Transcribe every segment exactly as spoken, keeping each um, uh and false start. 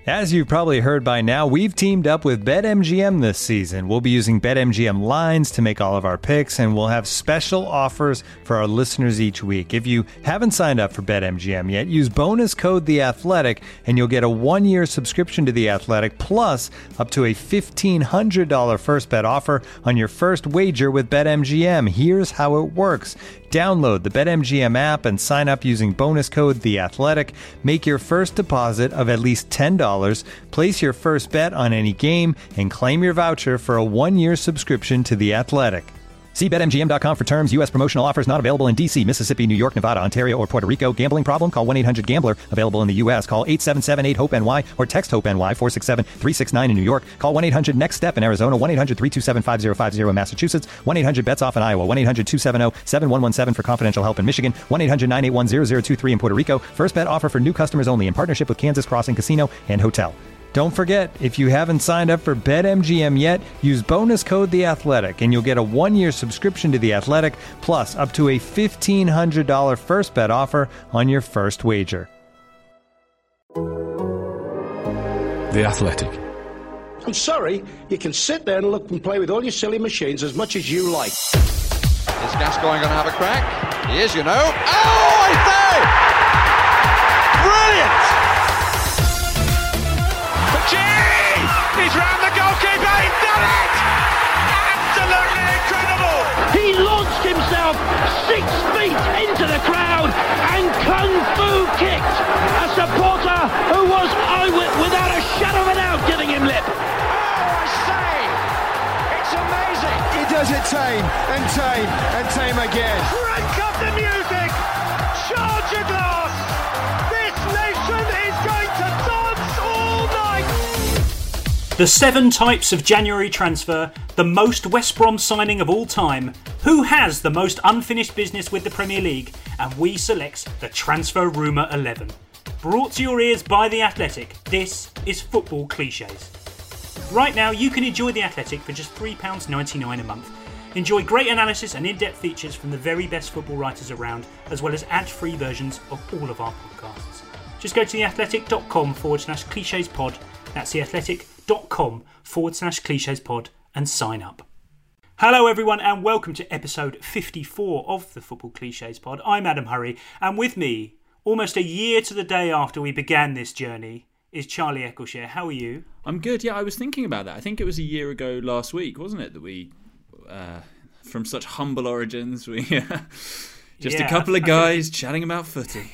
As you've probably heard by now, we've teamed up with BetMGM this season. We'll be using BetMGM lines to make all of our picks, and we'll have special offers for our listeners each week. If you haven't signed up for BetMGM yet, use bonus code The Athletic, and you'll get a one-year subscription to The Athletic, plus up to a fifteen hundred dollars first bet offer on your first wager with BetMGM. Here's how it works. Download the BetMGM app and sign up using bonus code The Athletic. Make your first deposit of at least ten dollars. Place your first bet on any game and claim your voucher for a one-year subscription to The Athletic. See Bet M G M dot com for terms. U S promotional offers not available in D C, Mississippi, New York, Nevada, Ontario, or Puerto Rico. Gambling problem? Call one eight hundred gambler. Available in the U S. Call eight seven seven eight hope N Y or text HOPE-NY four six seven three six nine in New York. Call one eight hundred next step in Arizona. one eight hundred three two seven five zero five zero in Massachusetts. one eight hundred bets off in Iowa. one eight hundred two seven zero seven one one seven for confidential help in Michigan. one eight hundred nine eight one zero zero two three in Puerto Rico. First bet offer for new customers only in partnership with Kansas Crossing Casino and Hotel. Don't forget, if you haven't signed up for BetMGM yet, use bonus code The Athletic, and you'll get a one-year subscription to The Athletic, plus up to a fifteen hundred dollars first bet offer on your first wager. The Athletic. I'm sorry, you can sit there and look and play with all your silly machines as much as you like. Is Gascoigne going to have a crack? He is, you know. Oh, I say! Brilliant! He's round the goalkeeper, he's done it! Absolutely incredible! He launched himself six feet into the crowd and kung fu kicked a supporter who was eyewit without a shadow of a doubt giving him lip. Oh, I say! It's amazing! He does it tame and tame and tame again. Crank up the music! Charge your glass! This nation is going to dance all night! The seven types of January transfer, the most West Brom signing of all time, who has the most unfinished business with the Premier League, and we select the Transfer Rumour eleven. Brought to your ears by The Athletic, this is Football Clichés. Right now you can enjoy The Athletic for just three pounds ninety-nine a month. Enjoy great analysis and in-depth features from the very best football writers around, as well as ad-free versions of all of our podcasts. Just go to theathletic.com forward slash cliches pod, that's theathletic.com forward slash cliches pod, and sign up. Hello everyone and welcome to episode fifty-four of the Football Clichés pod. I'm Adam Hurrey, and with me, almost a year to the day after we began this journey, is Charlie Eccleshare. How are you? I'm good, yeah, I was thinking about that. I think it was a year ago last week, wasn't it, that we, uh, from such humble origins, we uh, just yeah, a couple of guys chatting about footy.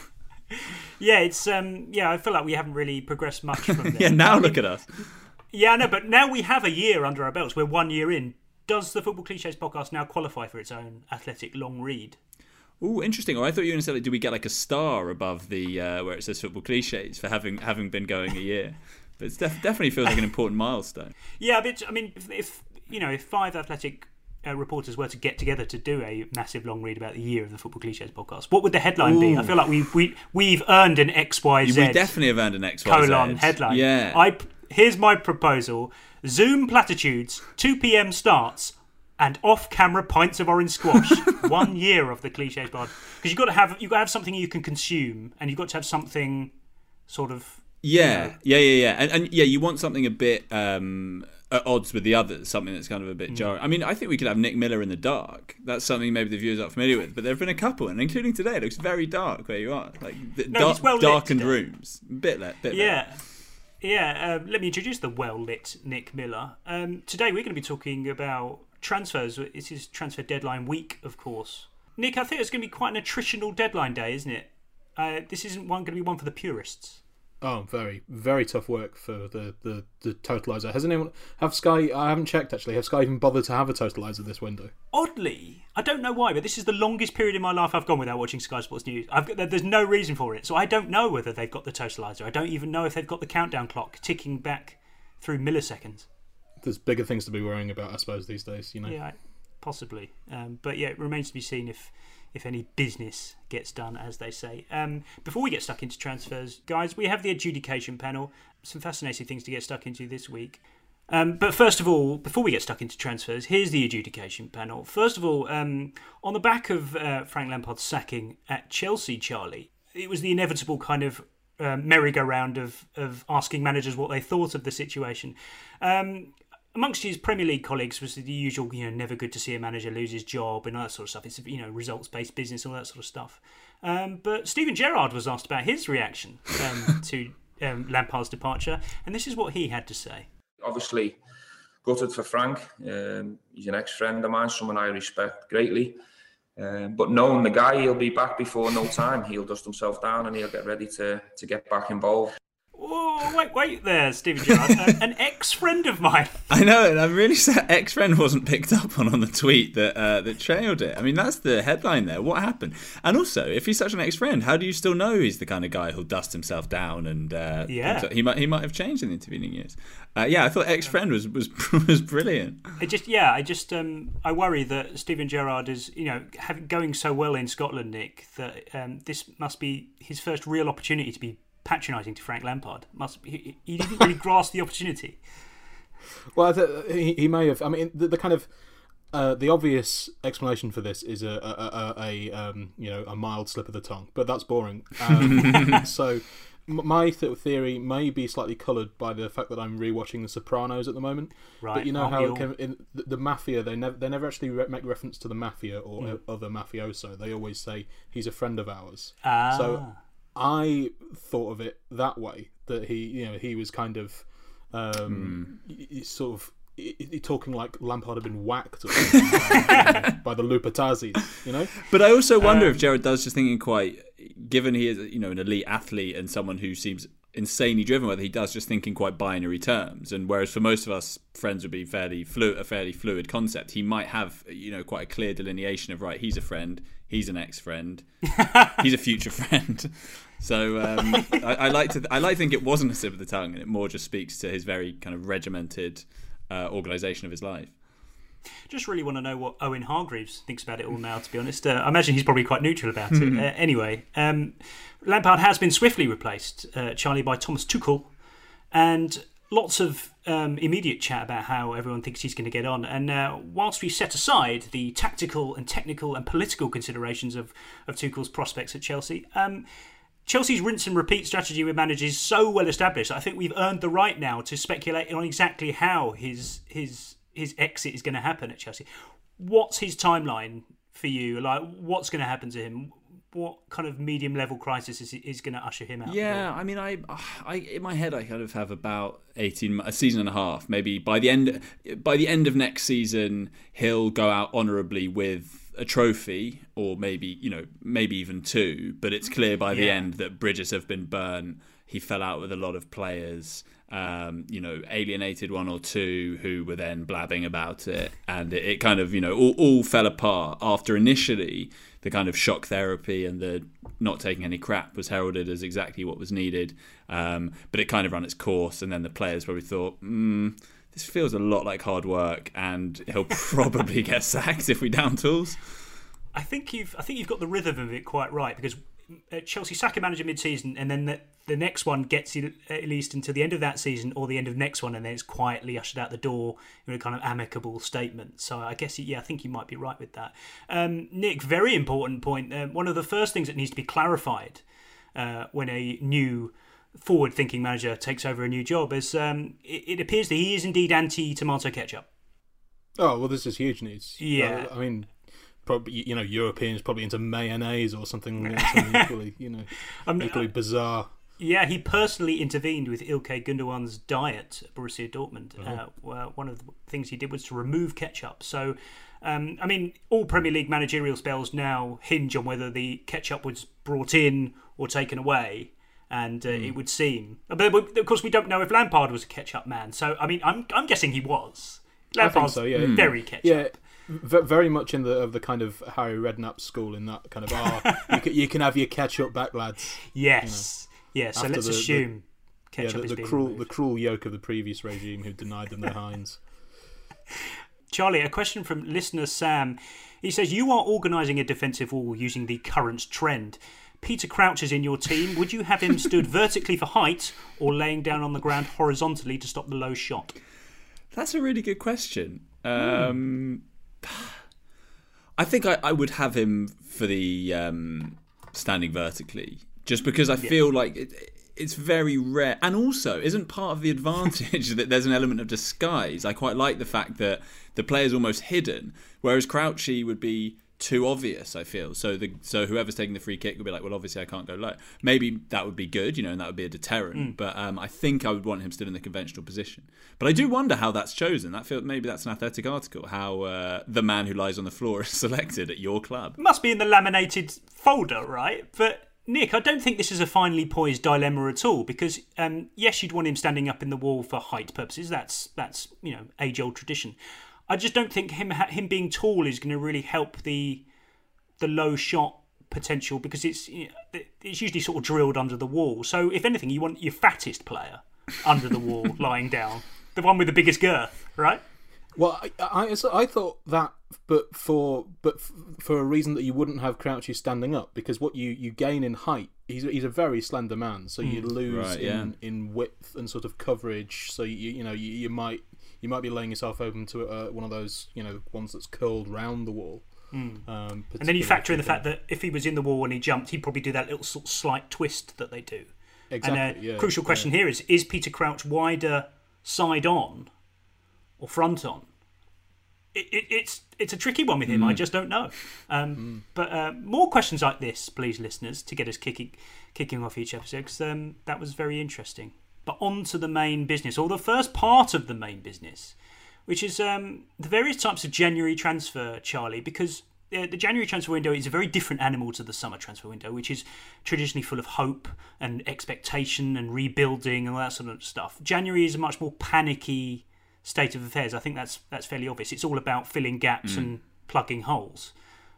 Yeah, it's um, yeah. I feel like we haven't really progressed much from there. yeah, now I mean, look at us. Yeah, no, but now we have a year under our belts. We're one year in. Does the Football Clichés podcast now qualify for its own athletic long read? Oh, interesting. Or I thought you were going to say, like, do we get like a star above the uh, where it says Football Clichés for having having been going a year? But it def- definitely feels like an important milestone. Yeah, but I mean, if, if you know, if five athletic Uh, reporters were to get together to do a massive long read about the year of the Football Clichés podcast, what would the headline Ooh. be? I feel like we've we, we've earned an X Y Z. We definitely have earned an X Y Z colon headline. Yeah. I here's my proposal: Zoom platitudes, two p.m. starts, and off-camera pints of orange squash. One year of the Clichés pod, because you've got to have you've got to have something you can consume, and you've got to have something sort of. Yeah, you know, yeah, yeah, yeah, and, and yeah, you want something a bit. Um, at odds with the others, something that's kind of a bit mm. jarring. I mean, I think we could have Nick Miller in the dark. That's something maybe the viewers aren't familiar with, but there have been a couple, and including today, it looks very dark where you are. Like no, dark, well darkened today. rooms. Bit lit, bit Yeah. lit. Yeah, um, let me introduce the well-lit Nick Miller. Um, today we're going to be talking about transfers. This is transfer deadline week, of course. Nick, I think it's going to be quite an attritional deadline day, isn't it? Uh, this isn't one going to be one for the purists. Oh, very, very tough work for the, the, the totaliser. Has anyone have Sky? I haven't checked actually. Have Sky even bothered to have a totaliser this window? Oddly, I don't know why, but this is the longest period in my life I've gone without watching Sky Sports News. I've got, there's no reason for it, so I don't know whether they've got the totaliser. I don't even know if they've got the countdown clock ticking back through milliseconds. There's bigger things to be worrying about, I suppose, these days. You know. Yeah, possibly. Um, but yeah, it remains to be seen if. if any business gets done, as they say. Um, before we get stuck into transfers, guys, we have the adjudication panel. Some fascinating things to get stuck into this week. Um, but first of all, before we get stuck into transfers, here's the adjudication panel. First of all, um, on the back of uh, Frank Lampard's sacking at Chelsea, Charlie, it was the inevitable kind of um, merry-go-round of of asking managers what they thought of the situation. Um, amongst his Premier League colleagues was the usual, you know, never good to see a manager lose his job and all that sort of stuff. It's, you know, results-based business, all that sort of stuff. Um, but Steven Gerrard was asked about his reaction um, to um, Lampard's departure, and this is what he had to say. Obviously, gutted for Frank. Um, he's an ex-friend of mine, someone I respect greatly. Um, but knowing the guy, he'll be back before no time. He'll dust himself down and he'll get ready to, to get back involved. Whoa, wait, wait there, Steven Gerrard. uh, an ex-friend of mine. I know, and I'm really sad ex-friend wasn't picked up on on the tweet that uh, that trailed it. I mean, that's the headline there. What happened? And also, if he's such an ex-friend, how do you still know he's the kind of guy who'll dust himself down? And uh, yeah, he might he might have changed in the intervening years. Uh, yeah, I thought ex-friend was was was brilliant. I just yeah, I just um, I worry that Steven Gerrard is, you know, having going so well in Scotland, Nick, that um, this must be his first real opportunity to be patronising to Frank Lampard. Must he, he didn't really grasp the opportunity. Well, th- he, he may have. I mean, the, the kind of uh, the obvious explanation for this is a, a, a, a um, you know a mild slip of the tongue, but that's boring. Um, so m- my th- theory may be slightly coloured by the fact that I'm rewatching The Sopranos at the moment. Right. But you know Aren't how we it all? can, in the, the mafia they never they never actually re- make reference to the mafia or Mm. other mafioso. They always say he's a friend of ours. Ah. So I thought of it that way, that he, you know, he was kind of um, mm. he, sort of he, he talking like Lampard had been whacked or something by, by the Lupatazis, you know. But I also wonder um, if Gerrard does just thinking quite, given he is, you know, an elite athlete and someone who seems insanely driven, whether he does just think in quite binary terms. And whereas for most of us, friends would be fairly flu- a fairly fluid concept, he might have, you know, quite a clear delineation of, right, he's a friend, he's an ex-friend, he's a future friend. So um, I, I like to th- I like to think it wasn't a slip of the tongue, and it more just speaks to his very kind of regimented uh, organisation of his life. Just really want to know what Owen Hargreaves thinks about it all now, to be honest. Uh, I imagine he's probably quite neutral about it. Uh, anyway, um, Lampard has been swiftly replaced, uh, Charlie, by Thomas Tuchel, and lots of um, immediate chat about how everyone thinks he's going to get on. And uh, whilst we set aside the tactical and technical and political considerations of, of Tuchel's prospects at Chelsea, um, Chelsea's rinse and repeat strategy with managers is so well established. I think we've earned the right now to speculate on exactly how his his his exit is going to happen at Chelsea. What's his timeline for you? Like, what's going to happen to him? What kind of medium level crisis is is going to usher him out? Yeah, I mean, I, I in my head, I kind of have about eighteen, a season and a half. Maybe by the end, by the end of next season, he'll go out honourably with a trophy, or maybe, you know, maybe even two. But it's clear by the Yeah. end that bridges have been burnt. He fell out with a lot of players. Um, you know, alienated one or two who were then blabbing about it, and it, it kind of, you know, all, all fell apart after initially the kind of shock therapy and the not taking any crap was heralded as exactly what was needed. Um, but it kind of ran its course, and then the players probably thought, mm, this feels a lot like hard work, and he'll probably get sacked if we down tools. I think you've I think you've got the rhythm of it quite right, because at Chelsea sack a manager mid-season, and then the, the next one gets you at least until the end of that season or the end of next one, and then it's quietly ushered out the door in a kind of amicable statement. So I guess, yeah, I think you might be right with that. Um, Nick, very important point. Um, one of the first things that needs to be clarified uh, when a new forward-thinking manager takes over a new job is um, it, it appears that he is indeed anti-tomato ketchup. Oh, well, this is huge news. Yeah. Uh, I mean, probably, you know, Europeans probably into mayonnaise or something, something equally, you know, I'm, equally bizarre. Yeah, he personally intervened with Ilkay Gundogan's diet at Borussia Dortmund. Oh. Uh, well, one of the things he did was to remove ketchup. So, um, I mean, all Premier League managerial spells now hinge on whether the ketchup was brought in or taken away. And uh, mm. it would seem, but of course we don't know if Lampard was a ketchup man. So, I mean, I'm I'm guessing he was. Lampard's I think so, yeah. very ketchup. Yeah. V- very much in the of the kind of Harry Redknapp school, in that kind of, ah, you, can, you can have your ketchup back, lads. Yes, you know, yeah. So After let's the, assume the, ketchup yeah, the, is the being cruel removed. the cruel yoke of the previous regime who denied them their Heinz. Charlie, a question from listener Sam. He says, you are organising a defensive wall using the current trend. Peter Crouch is in your team. Would you have him stood vertically for height or laying down on the ground horizontally to stop the low shot? That's a really good question. Um, mm. I think I, I would have him for the um, standing vertically, just because I yeah. feel like it, it's very rare. And also, isn't part of the advantage that there's an element of disguise? I quite like the fact that the player's almost hidden, whereas Crouchy would be too obvious, I feel. So the so whoever's taking the free kick would be like, well, obviously I can't go low. Maybe that would be good, you know, and that would be a deterrent. Mm. But um, I think I would want him still in the conventional position. But I do wonder how that's chosen. That feel maybe that's an Athletic article, how uh, the man who lies on the floor is selected at your club. It must be in the laminated folder, right? But Nick, I don't think this is a finely poised dilemma at all, because um, yes, you'd want him standing up in the wall for height purposes. That's that's you know age old tradition. I just don't think him him being tall is going to really help the the low shot potential, because it's you know, it's usually sort of drilled under the wall. So if anything, you want your fattest player under the wall, lying down, the one with the biggest girth, right? Well, I, I, I thought that, but for but for a reason that you wouldn't have Crouchy standing up, because what you, you gain in height, he's he's a very slender man, so you lose right, in, yeah. in width and sort of coverage. So you you know you, you might you might be laying yourself open to uh, one of those you know ones that's curled round the wall. Mm. Um, and then you factor in the fact that if he was in the wall and he jumped, he'd probably do that little sort of slight twist that they do. Exactly. And uh, yeah, crucial question yeah. here is: is Peter Crouch wider side on or front on? It, it, it's it's a tricky one with him. Mm. I just don't know. Um, mm. But uh, more questions like this, please, listeners, to get us kicking kicking off each episode, because um, that was very interesting. But on to the main business, or the first part of the main business, which is um, the various types of January transfer, Charlie, because uh, the January transfer window is a very different animal to the summer transfer window, which is traditionally full of hope and expectation and rebuilding and all that sort of stuff. January is a much more panicky state of affairs. I think that's that's fairly obvious. It's all about filling gaps mm. and plugging holes.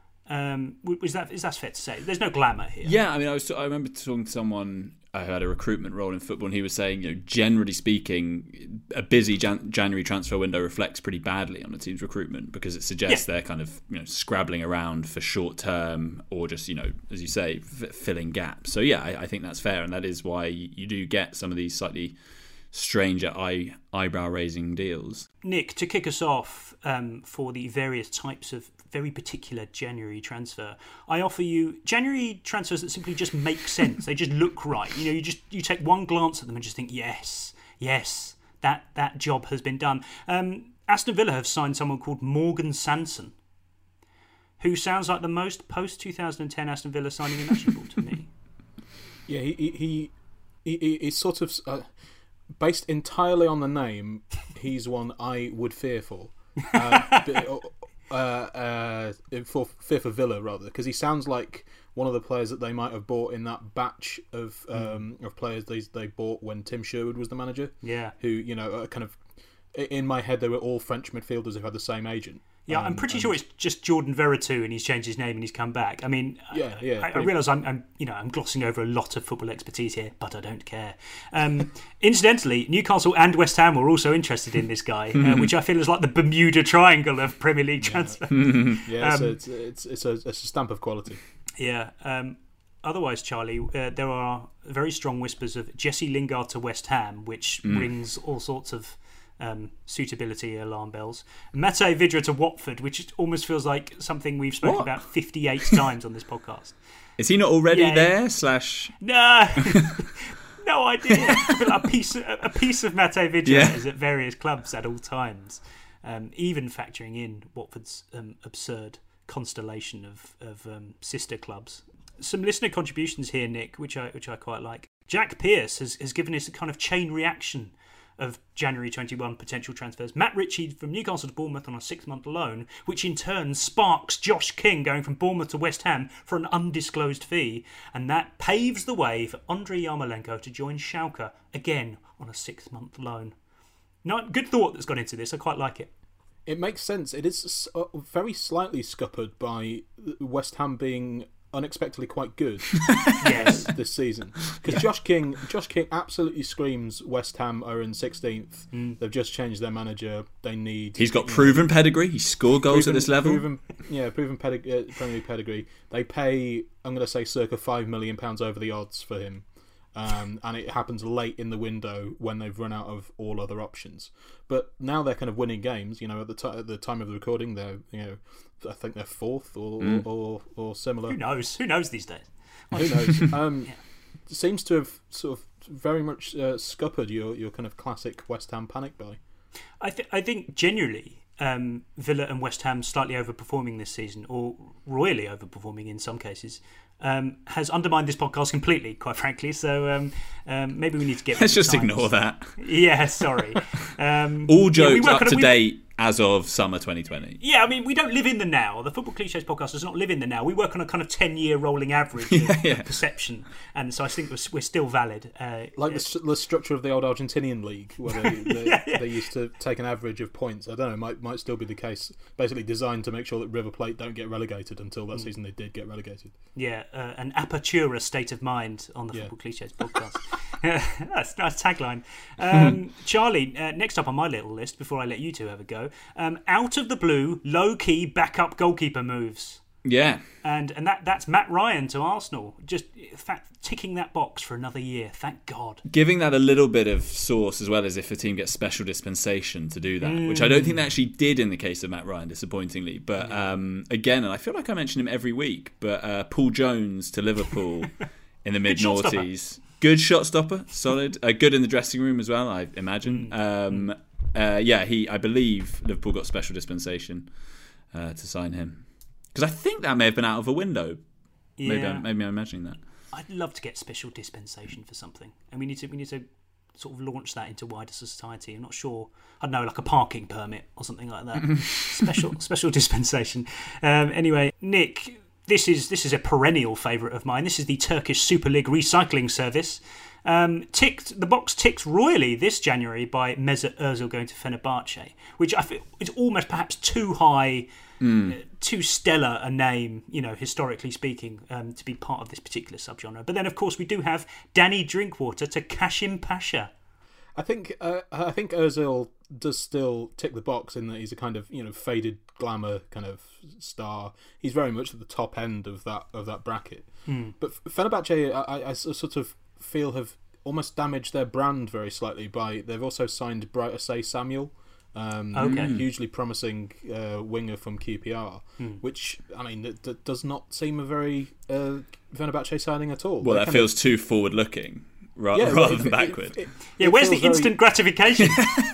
Um, is that is that fair to say? There's no glamour here. Yeah, I mean, I was I remember talking to someone who had a recruitment role in football, and he was saying, you know, generally speaking, a busy Jan- January transfer window reflects pretty badly on a team's recruitment, because it suggests yeah. they're kind of you know scrabbling around for short term, or just you know, as you say, f- filling gaps. So yeah, I, I think that's fair, and that is why you do get some of these slightly stranger eye eyebrow raising deals. Nick, to kick us off um, for the various types of very particular January transfer, I offer you January transfers that simply just make sense. They just look right. You know, you just you take one glance at them and just think, yes, yes, that that job has been done. Um, Aston Villa have signed someone called Morgan Sanson, who sounds like the most post twenty ten Aston Villa signing imaginable to me. Yeah, he he he, he he's sort of. Uh, Based entirely on the name, he's one I would fear for. Uh, uh, uh, for fear for Villa, rather, because he sounds like one of the players that they might have bought in that batch of um, mm. of players they they bought when Tim Sherwood was the manager. Yeah, who you know, are kind of in my head, they were all French midfielders who had the same agent. Yeah, um, I'm pretty and... sure it's just Jordan Veretout, and he's changed his name and he's come back. I mean, yeah, yeah. I, I realise I'm, I'm, you know, I'm glossing over a lot of football expertise here, but I don't care. Um, incidentally, Newcastle and West Ham were also interested in this guy, uh, which I feel is like the Bermuda Triangle of Premier League transfer. Yeah, yeah um, so it's it's it's a, it's a stamp of quality. Yeah. Um, otherwise, Charlie, uh, there are very strong whispers of Jesse Lingard to West Ham, which mm. rings all sorts of Um, suitability alarm bells. Mate Vidra to Watford, which almost feels like something we've spoken what? about fifty-eight times on this podcast. Is he not already yeah, there? Yeah. Slash no, no idea. a piece, a piece of Mate Vidra yeah. is at various clubs at all times, um, even factoring in Watford's um, absurd constellation of of um, sister clubs. Some listener contributions here, Nick, which I which I quite like. Jack Pearce has has given us a kind of chain reaction of January twenty-one potential transfers. Matt Ritchie from Newcastle to Bournemouth on a six-month loan, which in turn sparks Josh King going from Bournemouth to West Ham for an undisclosed fee, and that paves the way for Andrei Yarmolenko to join Schalke, again on a six-month loan. No, good thought that's gone into this. I quite like it. It makes sense. It is very slightly scuppered by West Ham being unexpectedly quite good yes this season, because yeah. Josh King Josh King absolutely screams West Ham are in sixteenth. mm. They've just changed their manager. They need he's got proven know, pedigree. He scored goals proven, at this level. proven, yeah proven pedig- uh, Premier League pedigree. They pay, I'm going to say, circa five million pounds over the odds for him, um, and it happens late in the window when they've run out of all other options. But now they're kind of winning games. You know, at the, t- at the time of the recording, they're you know I think they're fourth or mm. or, or, or similar. Who knows? Who knows these days? Who knows? Um, yeah. seems to have sort of very much uh, scuppered your, your kind of classic West Ham panic buy. I, th- I think generally um, Villa and West Ham slightly overperforming this season, or royally overperforming in some cases, um, has undermined this podcast completely, quite frankly. So um, um, maybe we need to get... Let's just times. ignore that. Yeah, sorry. Um, All jokes yeah, up on, to we, date as of summer twenty twenty. Yeah, I mean, we don't live in the now. The Football Clichés podcast does not live in the now. We work on a kind of ten-year rolling average of, yeah, yeah. of perception. And so I think we're, we're still valid. Uh, like the, the structure of the old Argentinian league, where they, they, yeah, yeah. they used to take an average of points. I don't know, might might still be the case. Basically designed to make sure that River Plate don't get relegated until that mm. season they did get relegated. Yeah, uh, an apertura state of mind on the yeah. Football Clichés podcast. That's a nice tagline. Um, Charlie, uh, next up on my little list, before I let you two have a go, um, out of the blue, low-key backup goalkeeper moves. Yeah. And and that that's Matt Ryan to Arsenal. Just in fact, ticking that box for another year. Thank God. Giving that a little bit of sauce as well, as if a team gets special dispensation to do that, mm. which I don't think they actually did in the case of Matt Ryan, disappointingly. But um, again, and I feel like I mention him every week, but uh, Paul Jones to Liverpool in the mid-noughties. Good shot stopper, solid. Uh, good in the dressing room as well, I imagine. Mm. Um, uh, yeah, he. I believe Liverpool got special dispensation uh, to sign him. Because I think that may have been out of a window. Yeah. Maybe, I'm, maybe I'm imagining that. I'd love to get special dispensation for something, and we need to we need to sort of launch that into wider society. I'm not sure. I don't know, like a parking permit or something like that. special special dispensation. Um, anyway, Nick, this is this is a perennial favourite of mine. This is the Turkish Super League recycling service. Um, ticked the box ticked royally this January by Mesut Ozil going to Fenerbahce, which I feel is almost perhaps too high. Mm. Uh, too stellar a name, you know, historically speaking, um, to be part of this particular subgenre. But then, of course, we do have Danny Drinkwater to Kashim Pasha. I think uh, I think Ozil does still tick the box in that he's a kind of, you know, faded glamour kind of star. He's very much at the top end of that of that bracket. Mm. But Fenerbahce, I, I sort of feel have almost damaged their brand very slightly by they've also signed Bright Osei Samuel. Um, okay. Hugely promising uh, winger from Q P R, hmm. which, I mean, that, that does not seem a very uh, Fenerbahce signing at all. Well, They're that feels of... too forward-looking ra- yeah, rather it, than it, backward. It, it, yeah, it where's the very... instant gratification?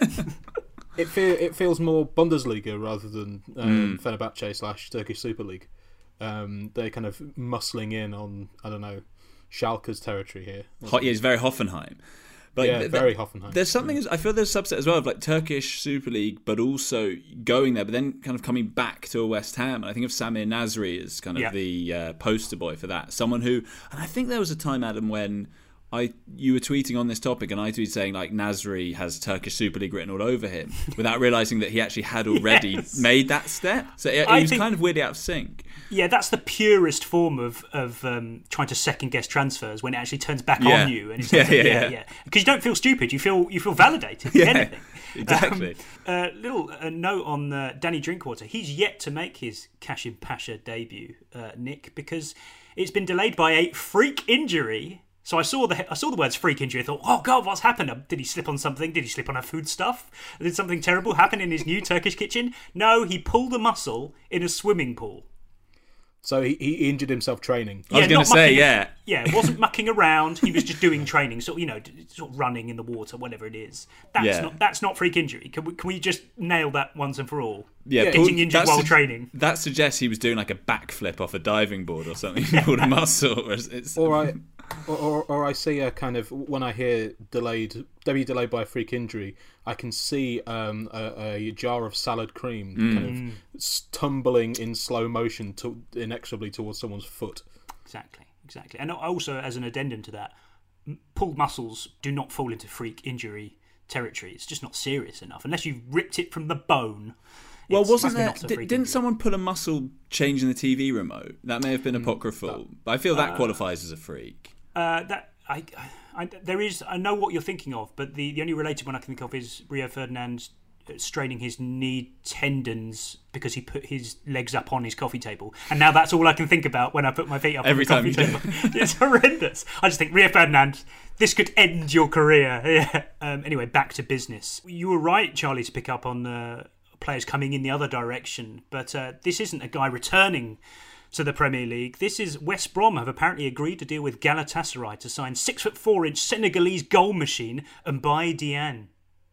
it, feel, it feels more Bundesliga rather than um, mm. Fenerbahce slash Turkish Super League. Um, they're kind of muscling in on, I don't know, Schalke's territory here. Ho- yeah, it's very Hoffenheim. But yeah, th- very Hoffenheim. There's something, I feel there's a subset as well of like Turkish Super League, but also going there, but then kind of coming back to a West Ham. And I think of Samir Nasri as kind of yeah. the uh, poster boy for that. Someone who, and I think there was a time, Adam, when I you were tweeting on this topic and I tweeted saying like Nasri has Turkish Super League written all over him without realising that he actually had already yes. made that step. So it, it was think, kind of weirdly out of sync. Yeah, that's the purest form of of um, trying to second guess transfers when it actually turns back yeah. on you and it's yeah, like, yeah, yeah, yeah, yeah. Because you don't feel stupid, you feel you feel validated. yeah, anything. Exactly. A um, uh, little uh, note on uh, Danny Drinkwater. He's yet to make his Kashim Pasha debut, uh, Nick, because it's been delayed by a freak injury. So I saw the I saw the words freak injury. I thought, oh God, what's happened? Did he slip on something? Did he slip on a foodstuff? Did something terrible happen in his new Turkish kitchen? No, he pulled a muscle in a swimming pool. So he, he injured himself training. I was going to say, mucking, yeah. Yeah, it wasn't mucking around. He was just doing training. So, you know, sort of running in the water, whatever it is. That's yeah. not that's not freak injury. Can we, can we just nail that once and for all? Yeah, Getting injured while su- training. That suggests he was doing like a backflip off a diving board or something. He pulled a muscle. It's... Or I, or, or, or I see a kind of, when I hear delayed, debut delayed by a freak injury, I can see um, a, a jar of salad cream mm. kind of tumbling in slow motion to, inexorably towards someone's foot. Exactly, exactly. And also, as an addendum to that, pulled muscles do not fall into freak injury territory. It's just not serious enough. Unless you've ripped it from the bone. Well, wasn't there... Did, didn't injury. someone pull a muscle changing the T V remote? That may have been apocryphal. Mm, that, but I feel that uh, qualifies as a freak. Uh, that I, I, there is... I know what you're thinking of, but the, the only related one I can think of is Rio Ferdinand straining his knee tendons because he put his legs up on his coffee table, and now that's all I can think about when I put my feet up every on the time coffee you table. It's horrendous. I just think, Rio Ferdinand, this could end your career. Yeah. Um, anyway, back to business. You were right, Charlie, to pick up on the players coming in the other direction, but uh, this isn't a guy returning to the Premier League. This is West Brom have apparently agreed to deal with Galatasaray to sign six foot four inch Senegalese goal machine Mbaye Diagne.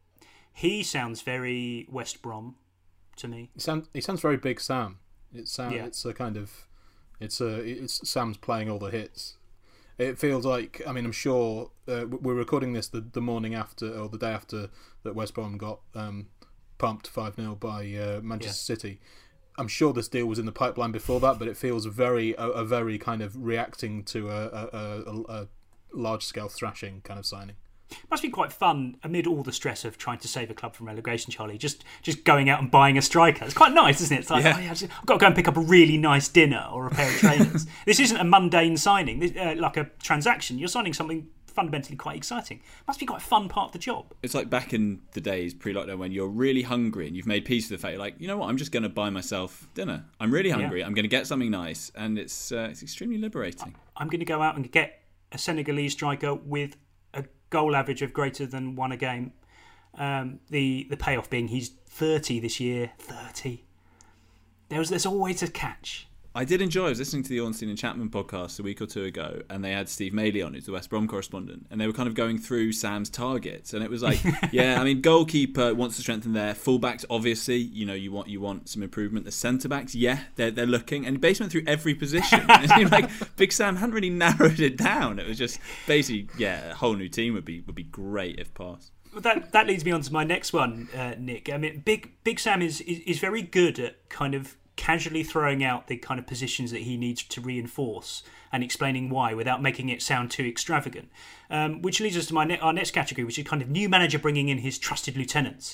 He sounds very West Brom to me. He sounds he sounds very Big Sam. It's uh, Yeah. it's a kind of it's a it's Sam's playing all the hits. It feels like, I mean, I'm sure uh, we're recording this the, the morning after or the day after that West Brom got um, pumped five nil by uh, Manchester Yeah. City. I'm sure this deal was in the pipeline before that, but it feels very a, a very kind of reacting to a, a, a, a large scale thrashing kind of signing. Must be quite fun amid all the stress of trying to save a club from relegation, Charlie. Just just going out and buying a striker. It's quite nice, isn't it? It's like, Yeah. oh, yeah, I've got to go and pick up a really nice dinner or a pair of trainers. This isn't a mundane signing, this, uh, like a transaction. You're signing something fundamentally quite exciting. Must be quite a fun part of the job. It's like back in the days pre-lockdown when you're really hungry and you've made peace with the fact, you're like, you know what, I'm just going to buy myself dinner. I'm really hungry. Yeah. I'm going to get something nice, and it's uh, it's extremely liberating. I'm going to go out and get a Senegalese striker with a goal average of greater than one a game. Um, the the payoff being he's thirty this year. thirty. There was there's always a catch. I did enjoy. I was listening to the Ornstein and Chapman podcast a week or two ago, and they had Steve Maley on, who's the West Brom correspondent, and they were kind of going through Sam's targets, and it was like, yeah, I mean, goalkeeper wants to strengthen there. Fullbacks, obviously, you know, you want you want some improvement. The centre backs, yeah, they're they're looking, and he basically went through every position. It seemed like Big Sam hadn't really narrowed it down. It was just basically, yeah, a whole new team would be would be great if passed. Well, that that leads me on to my next one, uh, Nick. I mean, Big Big Sam is, is is very good at kind of casually throwing out the kind of positions that he needs to reinforce and explaining why without making it sound too extravagant. Um, which leads us to my ne- our next category, which is kind of new manager bringing in his trusted lieutenants.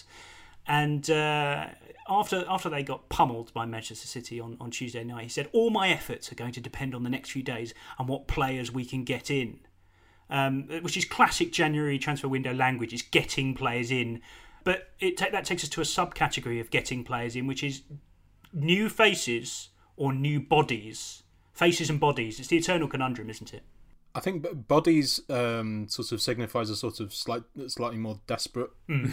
And uh, after after they got pummeled by Manchester City on, on Tuesday night, he said, all my efforts are going to depend on the next few days and what players we can get in. Um, which is classic January transfer window language, is getting players in. But it ta- that takes us to a subcategory of getting players in, which is new faces or new bodies. Faces and bodies. It's the eternal conundrum, isn't it? I think b- bodies um, sort of signifies a sort of slight, slightly more desperate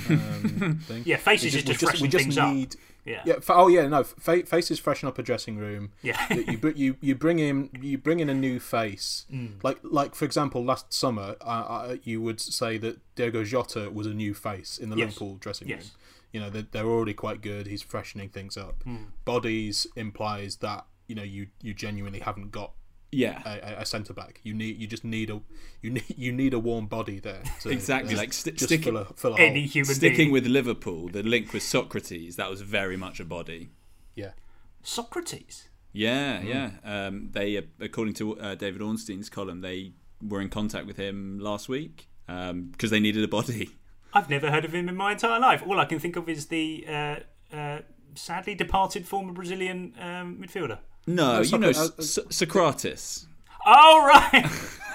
um, thing. Yeah, faces We is we just freshening we just things up. need, Yeah. yeah. fa- Oh yeah, no. Fa- faces freshen up a dressing room. Yeah. That you, br- you you bring in you bring in a new face. Mm. Like like for example, last summer, uh, uh, you would say that Diogo Jota was a new face in the Yes. Liverpool dressing Yes. room. You know, they're, they're already quite good. He's freshening things up. Mm. Bodies implies that, you know, you you genuinely haven't got Yeah. a, a centre back. You need you just need a you need you need a warm body there. To, Exactly, uh, like sti- just sticking- fill a, fill a Any hole. human Sticking being. with Liverpool, the link with Socrates, that was very much a body. Yeah. Socrates. Yeah, yeah. Um, they, uh, according to uh, David Ornstein's column, they were in contact with him last week because um, they needed a body. I've never heard of him in my entire life. All I can think of is the uh, uh, sadly departed former Brazilian um, midfielder. No, No, you know, Socra- uh, S- Socrates. Oh, right.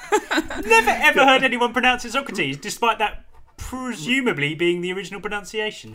Never ever heard anyone pronounce it Socrates, despite that presumably being the original pronunciation.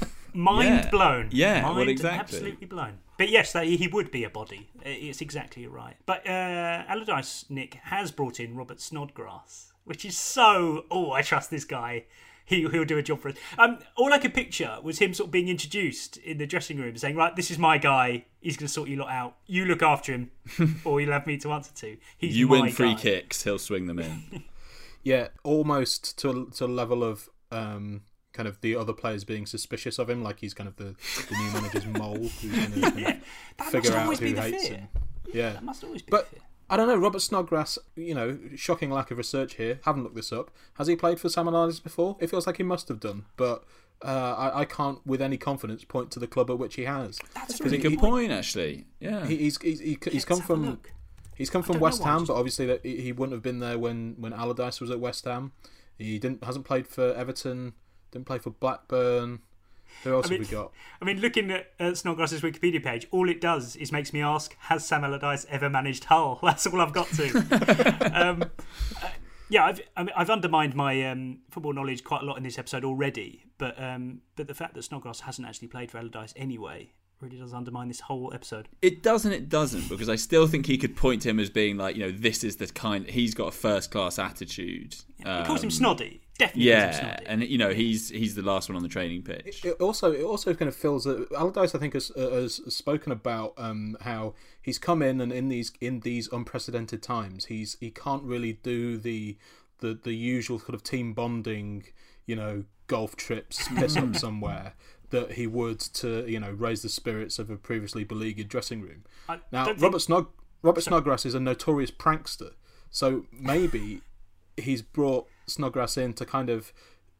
Mind Yeah. blown. Yeah, Mind well, exactly. absolutely blown. But yes, that, he would be a body. It's exactly right. But uh, Allardyce, Nick, has brought in Robert Snodgrass, which is so... Oh, I trust this guy. He, he'll do a job for us. Um, all I could picture was him sort of being introduced in the dressing room, saying, right, this is my guy. He's going to sort you lot out. You look after him, or you'll have me to answer to. He's You my win free guy. kicks, he'll swing them in. Yeah, almost to a, to a level of um, kind of the other players being suspicious of him, like he's kind of the, the new manager's mole who's going to kind Yeah, of that figure must out always who be the hates fear. him. Yeah, That must always be but the fear. I don't know. Robert Snodgrass, you know, shocking lack of research here. Haven't looked this up. Has he played for Sam Allardyce before? It feels like he must have done, but uh, I, I can't with any confidence point to the club at which he has. That's a Pretty really good he- point, actually. Yeah. He, he's he's he, he's Let's come have a from look. he's come I from don't know West why, Ham, just- but obviously that he he wouldn't have been there when when Allardyce was at West Ham. He didn't hasn't played for Everton. Didn't play for Blackburn. Who else I mean, have we got? I mean, looking at uh, Snodgrass's Wikipedia page, all it does is makes me ask, has Sam Allardyce ever managed Hull? That's all I've got to. um, uh, yeah, I've I mean, I've undermined my um, football knowledge quite a lot in this episode already, but um, but the fact that Snodgrass hasn't actually played for Allardyce anyway really does undermine this whole episode. It doesn't, it doesn't, because I still think he could point to him as being like, you know, this is the kind, he's got a first-class attitude. Yeah, he um, calls him snoddy. Definitely yeah, calls him snoddy. And, you know, he's he's the last one on the training pitch. It, it also, it also kind of feels... Uh, Allardyce, I think, has, uh, has spoken about um, how he's come in and in these in these unprecedented times, he's he can't really do the the, the usual sort of team bonding, you know, golf trips, piss up somewhere, that he would to, you know, raise the spirits of a previously beleaguered dressing room. I now, think... Robert Snog Robert Snodgrass is a notorious prankster, so maybe he's brought Snodgrass in to kind of,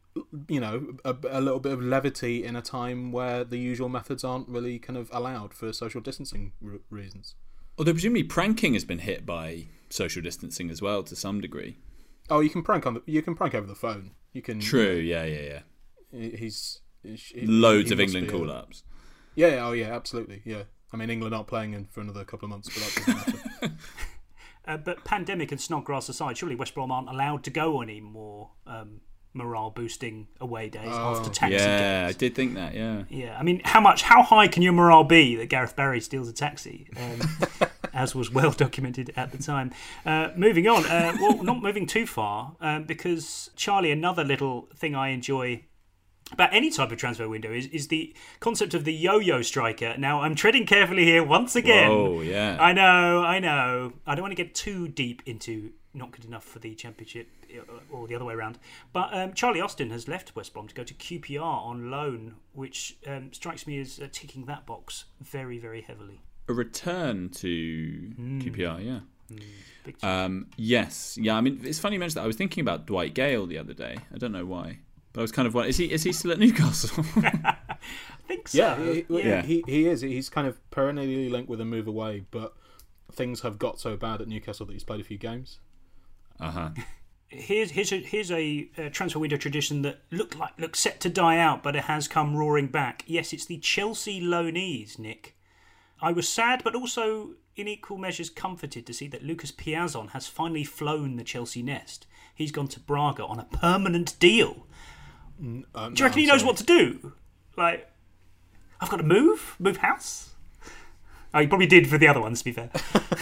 you know, a, a little bit of levity in a time where the usual methods aren't really kind of allowed for social distancing re- reasons. Although presumably pranking has been hit by social distancing as well to some degree. Oh, you can prank on the, you can prank over the phone. You can. True. Yeah. Yeah. Yeah. He's. He, Loads he of England a, call-ups. Yeah, yeah. Oh, yeah. Absolutely. Yeah. I mean, England aren't playing in for another couple of months, but that doesn't matter. uh, but pandemic and Snodgrass aside, surely West Brom aren't allowed to go on any more um, morale-boosting away days oh, after taxi Yeah, days. I did think that. Yeah. Yeah. I mean, how much, how high can your morale be that Gareth Barry steals a taxi? Um, as was well documented at the time. Uh, moving on, uh, well, not moving too far, um, because Charlie, another little thing I enjoy about any type of transfer window is, is the concept of the yo-yo striker. Now, I'm treading carefully here once again. Oh, yeah. I know, I know. I don't want to get too deep into not good enough for the Championship or the other way around. But um, Charlie Austin has left West Brom to go to Q P R on loan, which um, strikes me as uh, ticking that box very, very heavily. A return to mm. Q P R, yeah. Mm, um, yes, yeah. I mean, it's funny you mentioned that. I was thinking about Dwight Gale the other day. I don't know why, but I was kind of wondering, is he is he still at Newcastle? I think so. Yeah, he, yeah. He, he is. He's kind of perennially linked with a move away, but things have got so bad at Newcastle that he's played a few games. Uh huh. Here's here's a, here's a, a transfer window tradition that looked like looks set to die out, but it has come roaring back. Yes, it's the Chelsea loanees, Nick. I was sad, but also in equal measures comforted to see that Lucas Piazon has finally flown the Chelsea nest. He's gone to Braga on a permanent deal. Mm, uh, do you reckon no, he knows sorry. what to do? Like, I've got to move? Move house? Oh, he probably did for the other ones, to be fair.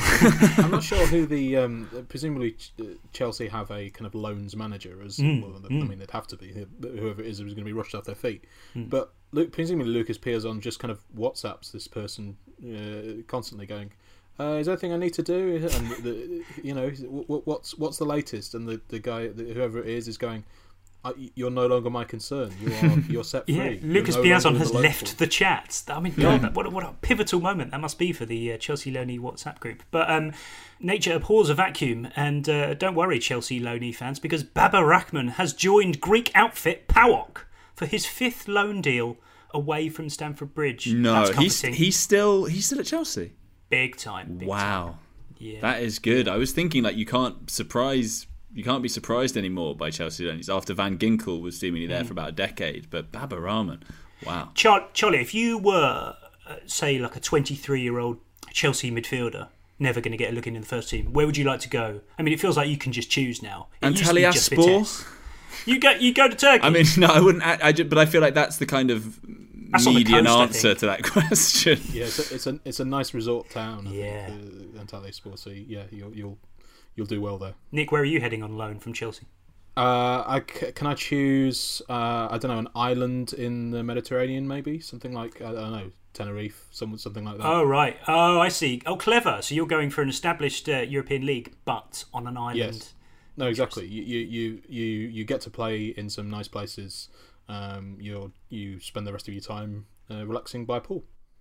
I'm not sure who the... Um, presumably Chelsea have a kind of loans manager. as mm, well, I mean, mm. they'd have to be. Whoever it is who's going to be rushed off their feet. Mm. But Luke, presumably Lucas Piazon just kind of WhatsApps this person uh, constantly going, uh, is there anything I need to do? And, the, you know, what's what's the latest? And the, the guy, whoever it is, is going... You're no longer my concern. You are. You're set free. Yeah, Lucas no Piazon has left the chat. I mean, God, yeah. what, a, what a pivotal moment that must be for the uh, Chelsea Loney WhatsApp group. But um, nature abhors a vacuum, and uh, don't worry, Chelsea Loney fans, because Baba Rahman has joined Greek outfit PAOK for his fifth loan deal away from Stamford Bridge. No, he's he's still he's still at Chelsea. Big time. Big wow, time. Yeah, that is good. I was thinking like you can't surprise. You can't be surprised anymore by Chelsea loanies after Van Ginkel was seemingly there mm. for about a decade. But Baba Rahman, wow. Char- Charlie, if you were, uh, say, like a twenty-three-year-old Chelsea midfielder, never going to get a look in, in the first team, where would you like to go? I mean, it feels like you can just choose now. Antalyaspor. You go, you go to Turkey. I mean, no, I wouldn't. I, I just, but I feel like that's the kind of that's median coast, answer to that question. Yeah, it's a, it's a it's a nice resort town. I yeah, think, uh, Antalyaspor. So yeah, you'll you'll. You'll do well there. Nick, where are you heading on loan from Chelsea? Uh, I, can I choose, uh, I don't know, an island in the Mediterranean maybe? Something like, I don't know, Tenerife, some, something like that. Oh, right. Oh, I see. Oh, clever. So you're going for an established uh, European league, but on an island. Yes. No, exactly. You, you, you, you get to play in some nice places. Um, you you spend the rest of your time uh, relaxing by a pool.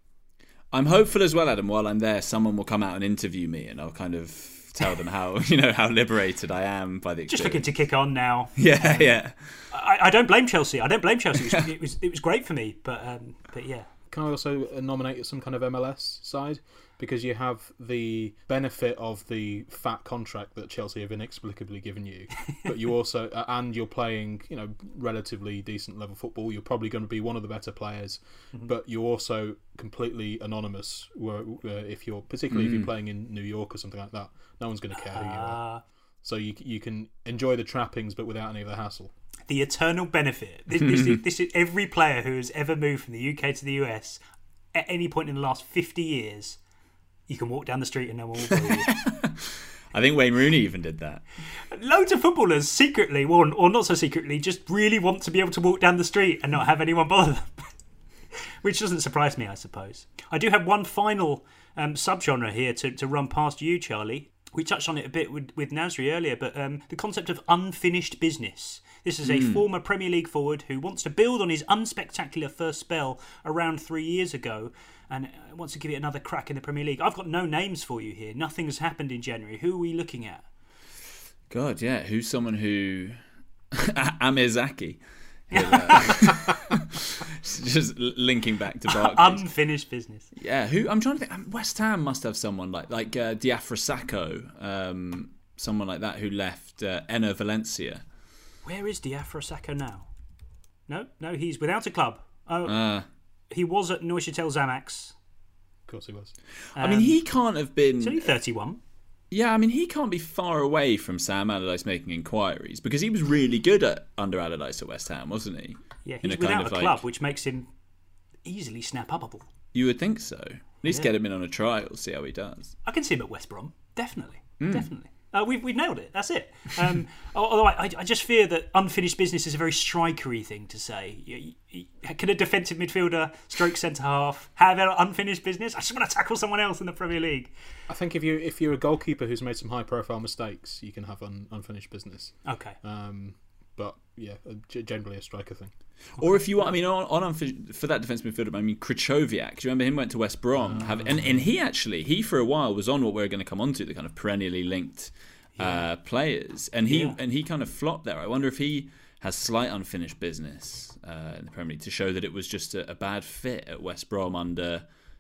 I'm hopeful as well, Adam, while I'm there, someone will come out and interview me and I'll kind of... tell them how you know how liberated I am by the experience. Just looking to kick on now. Yeah, yeah. I, I don't blame Chelsea. I don't blame Chelsea. It was it was, it was great for me, but um, but yeah. Can I also nominate some kind of M L S side? Because you have the benefit of the fat contract that Chelsea have inexplicably given you, but you also uh, and you're playing, you know, relatively decent level football. You're probably going to be one of the better players, mm-hmm. but you're also completely anonymous. Where, where if you're particularly mm. if you're playing in New York or something like that, no one's going to care who you are. So you you can enjoy the trappings, but without any of the hassle. The eternal benefit. This, this, is, this is every player who has ever moved from the U K to the U S. at any point in the last fifty years, you can walk down the street and no one will bother you. I think Wayne Rooney even did that. Loads of footballers secretly, or, or not so secretly, just really want to be able to walk down the street and not have anyone bother them. Which doesn't surprise me, I suppose. I do have one final um, subgenre here to, to run past you, Charlie. We touched on it a bit with, with Nasri earlier, but um, the concept of unfinished business. This is a mm. former Premier League forward who wants to build on his unspectacular first spell around three years ago and wants to give it another crack in the Premier League. I've got no names for you here. Nothing's happened in January. Who are we looking at? God, yeah. Who's someone who... Amir Zaki. Just linking back to Barclays. Unfinished business. Yeah, who I'm trying to think. West Ham must have someone like like uh, Diafra Sakho, um, someone like that who left uh, Enner Valencia. Where is Diafra Sakho now? No, no, he's without a club. Oh, uh, he was at Neuchâtel Xamax. Of course, he was. Um, I mean, he can't have been. He's only thirty-one. Yeah, I mean, he can't be far away from Sam Allardyce making inquiries because he was really good at under Allardyce at West Ham, wasn't he? Yeah, he's a without kind of a club, like, which makes him easily snap-upable. You would think so. At least yeah. get him in on a trial, see how he does. I can see him at West Brom, definitely, mm. definitely. Uh, we've we've nailed it. That's it. Um, although I, I just fear that unfinished business is a very strikery thing to say. You, you, can a defensive midfielder, stroke centre half, have unfinished business? I just want to tackle someone else in the Premier League. I think if you if you're a goalkeeper who's made some high profile mistakes, you can have un, unfinished business. Okay. Um, but yeah, generally a striker thing. Or if you want, I mean, on, on for that defensive midfielder, I mean, Krychowiak. Do you remember him went to West Brom? Uh, have, and, and he actually, he for a while was on what we're going to come on to, the kind of perennially linked yeah. uh, players. And he yeah. and he kind of flopped there. I wonder if he has slight unfinished business uh, in the Premier League to show that it was just a, a bad fit at West Brom under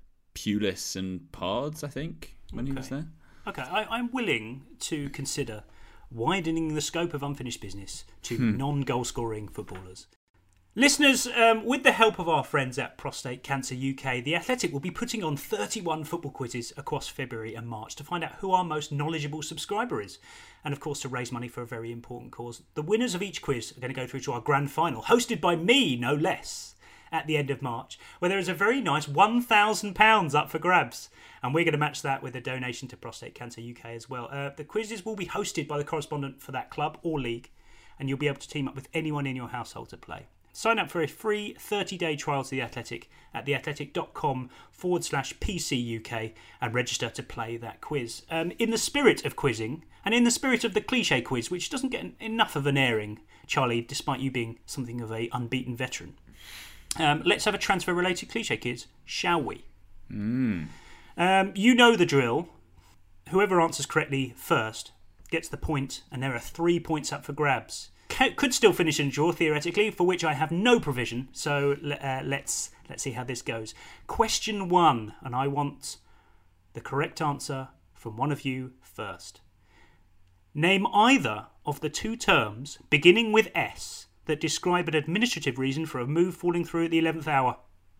Pulis and Pards, I think, when okay. he was there. Okay, I, I'm willing to consider widening the scope of unfinished business to hmm. non-goal scoring footballers. Listeners, um, with the help of our friends at Prostate Cancer U K, The Athletic will be putting on thirty-one football quizzes across February and March to find out who our most knowledgeable subscriber is. And of course, to raise money for a very important cause. The winners of each quiz are going to go through to our grand final, hosted by me, no less, at the end of March, where there is a very nice one thousand pounds up for grabs. And we're going to match that with a donation to Prostate Cancer U K as well. Uh, the quizzes will be hosted by the correspondent for that club or league, and you'll be able to team up with anyone in your household to play. Sign up for a free thirty-day trial to The Athletic at theathletic.com forward slash PCUK and register to play that quiz. Um, in the spirit of quizzing, and in the spirit of the cliche quiz, which doesn't get enough of an airing, Charlie, despite you being something of a unbeaten veteran, um, let's have a transfer-related cliche quiz, shall we? Mm. Um, you know the drill. Whoever answers correctly first gets the point, and there are three points up for grabs. Could still finish in a draw, theoretically, for which I have no provision. So uh, let's let's see how this goes. Question one, and I want the correct answer from one of you first. Name either of the two terms beginning with S that describe an administrative reason for a move falling through at the eleventh hour.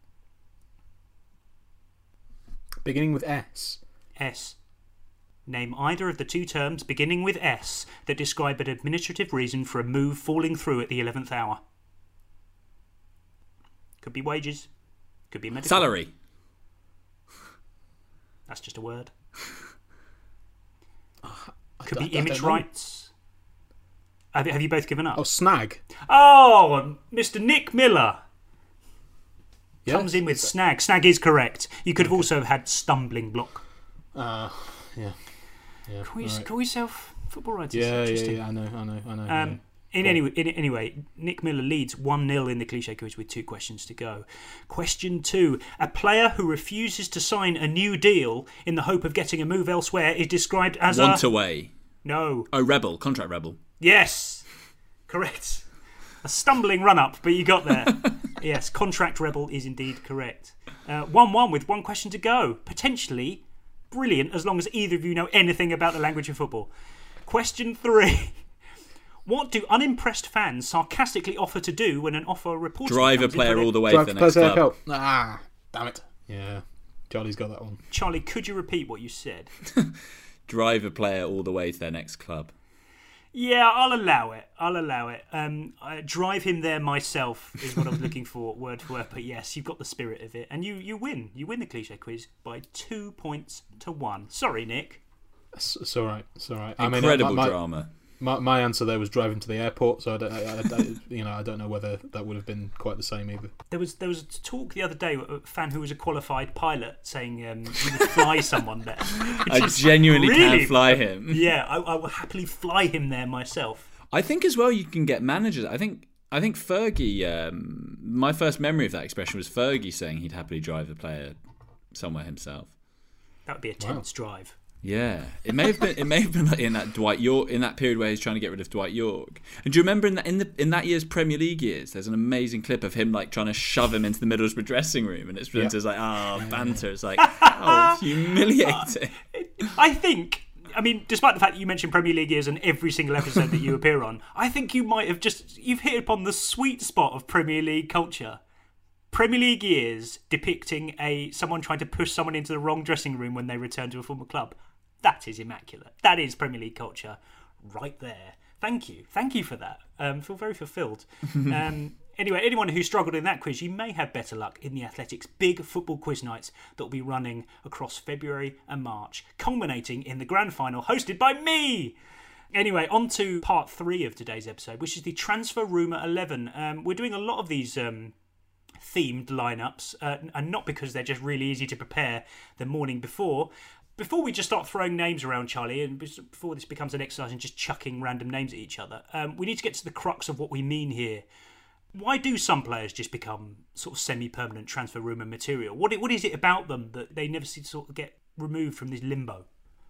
Beginning with S. S. Name either of the two terms beginning with S that describe an administrative reason for a move falling through at the eleventh hour. Could be wages. Could be medical. Salary. That's just a word. Uh, Could I, be I, image I rights. Have, have you both given up? Oh, snag. Oh, Mister Nick Miller. Yes. Comes in with snag. Snag is correct. You could have also had stumbling block. Uh, yeah. Yeah, call, you, right. call yourself football writers. Yeah, yeah, yeah, I know, I know, I know. Um, yeah. in, any, in anyway, Nick Miller leads one nil in the cliche quiz with two questions to go. Question two. A player who refuses to sign a new deal in the hope of getting a move elsewhere is described as Want a... away. No. Oh, rebel. Contract rebel. Yes. Correct. A stumbling run-up, but you got there. Yes, contract rebel is indeed correct. Uh, one one with one question to go. Potentially... brilliant, as long as either of you know anything about the language of football. Question three. What do unimpressed fans sarcastically offer to do when an offer reportedly drive a player all the way drive to the next club? Help. Ah, damn it. Yeah, Charlie's got that one. Charlie, could you repeat what you said? Drive a player all the way to their next club. Yeah, I'll allow it. I'll allow it. Um, I, drive him there myself is what I was looking for, word for word. But yes, you've got the spirit of it, and you you win. You win the cliche quiz by two points to one. Sorry, Nick. It's, it's all right. It's all right. Incredible I mean, my, drama. My my answer there was driving to the airport, so I, don't, I, I, I you know I don't know whether that would have been quite the same either. There was there was a talk the other day, a fan who was a qualified pilot saying um, he would fly someone there. I genuinely really, can fly him. Yeah, I, I will happily fly him there myself. I think as well you can get managers. I think I think Fergie. Um, my first memory of that expression was Fergie saying he'd happily drive a player somewhere himself. That would be a tense wow. drive. Yeah, it may have been. It may have been like in that Dwight York in that period where he's trying to get rid of Dwight York. And do you remember in that in the in that year's Premier League years? There's an amazing clip of him like trying to shove him into the Middlesbrough dressing room, and it's presenters yeah. like, ah, oh, banter. It's like, oh, humiliating. I think. I mean, despite the fact that you mentioned Premier League years in every single episode that you appear on, I think you might have just you've hit upon the sweet spot of Premier League culture. Premier League years depicting a someone trying to push someone into the wrong dressing room when they return to a former club. That is immaculate. That is Premier League culture right there. Thank you. Thank you for that. Um, feel very fulfilled. um, anyway, anyone who struggled in that quiz, you may have better luck in the Athletics' big football quiz nights that will be running across February and March, culminating in the grand final hosted by me. Anyway, on to part three of today's episode, which is the Transfer Rumour eleven. Um, we're doing a lot of these... Um, themed lineups, uh, and not because they're just really easy to prepare the morning before. Before we just start throwing names around, Charlie, and before this becomes an exercise in just chucking random names at each other, um, we need to get to the crux of what we mean here. Why do some players just become sort of semi-permanent transfer rumour material? What what is it about them that they never seem to sort of get removed from this limbo?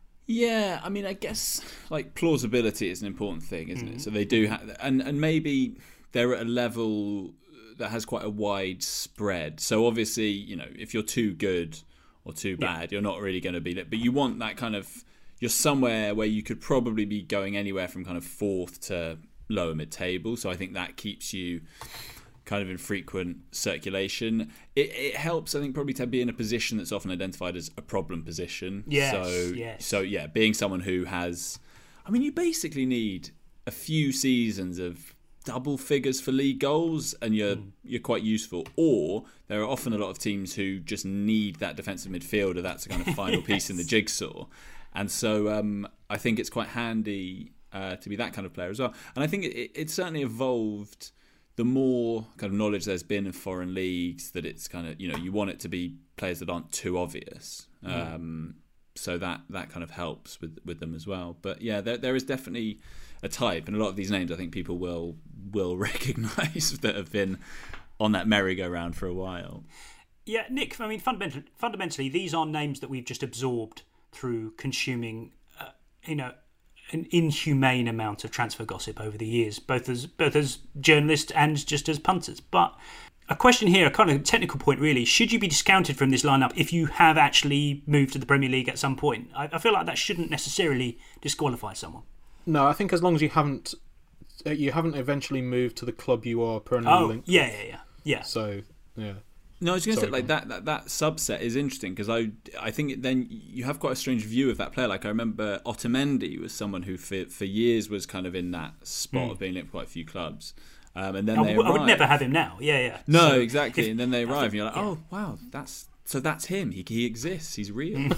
Yeah, I mean, I guess like plausibility is an important thing, isn't mm-hmm. it? So they do have, and and maybe they're at a level that has quite a wide spread. So obviously, you know, if you're too good or too bad, yeah. you're not really going to be there. But you want that kind of, you're somewhere where you could probably be going anywhere from kind of fourth to lower mid-table. So I think that keeps you kind of in frequent circulation. It, it helps, I think, probably to be in a position that's often identified as a problem position. Yes, so, yes. So yeah, being someone who has, I mean, you basically need a few seasons of double figures for league goals and you're mm. you're quite useful. Or there are often a lot of teams who just need that defensive midfielder. That's a kind of final yes. piece in the jigsaw. And so um, I think it's quite handy uh, to be that kind of player as well. And I think it, it certainly evolved the more kind of knowledge there's been in foreign leagues, that it's kind of, you know, you want it to be players that aren't too obvious. Mm. Um, so that that kind of helps with with them as well. But yeah, there there is definitely a type, and a lot of these names I think people will will recognise that have been on that merry-go-round for a while. Yeah, Nick, I mean, fundamentally, fundamentally these are names that we've just absorbed through consuming, uh, you know, an inhumane amount of transfer gossip over the years, both as both as journalists and just as punters. But a question here, a kind of technical point really, should you be discounted from this lineup if you have actually moved to the Premier League at some point? I, I feel like that shouldn't necessarily disqualify someone. No, I think as long as you haven't you haven't eventually moved to the club you are permanently oh, linked yeah, with. yeah, yeah, yeah. So, yeah. No, I was going to say like that, that that subset is interesting because I I think then you have quite a strange view of that player. Like I remember Otamendi was someone who for for years was kind of in that spot mm. of being linked with quite a few clubs. Um, and then I, they w- I would never have him now. Yeah, yeah. No, so exactly. If, and then they arrive, think, and you're like, yeah. oh wow, that's so that's him. He he exists. He's real. Mm.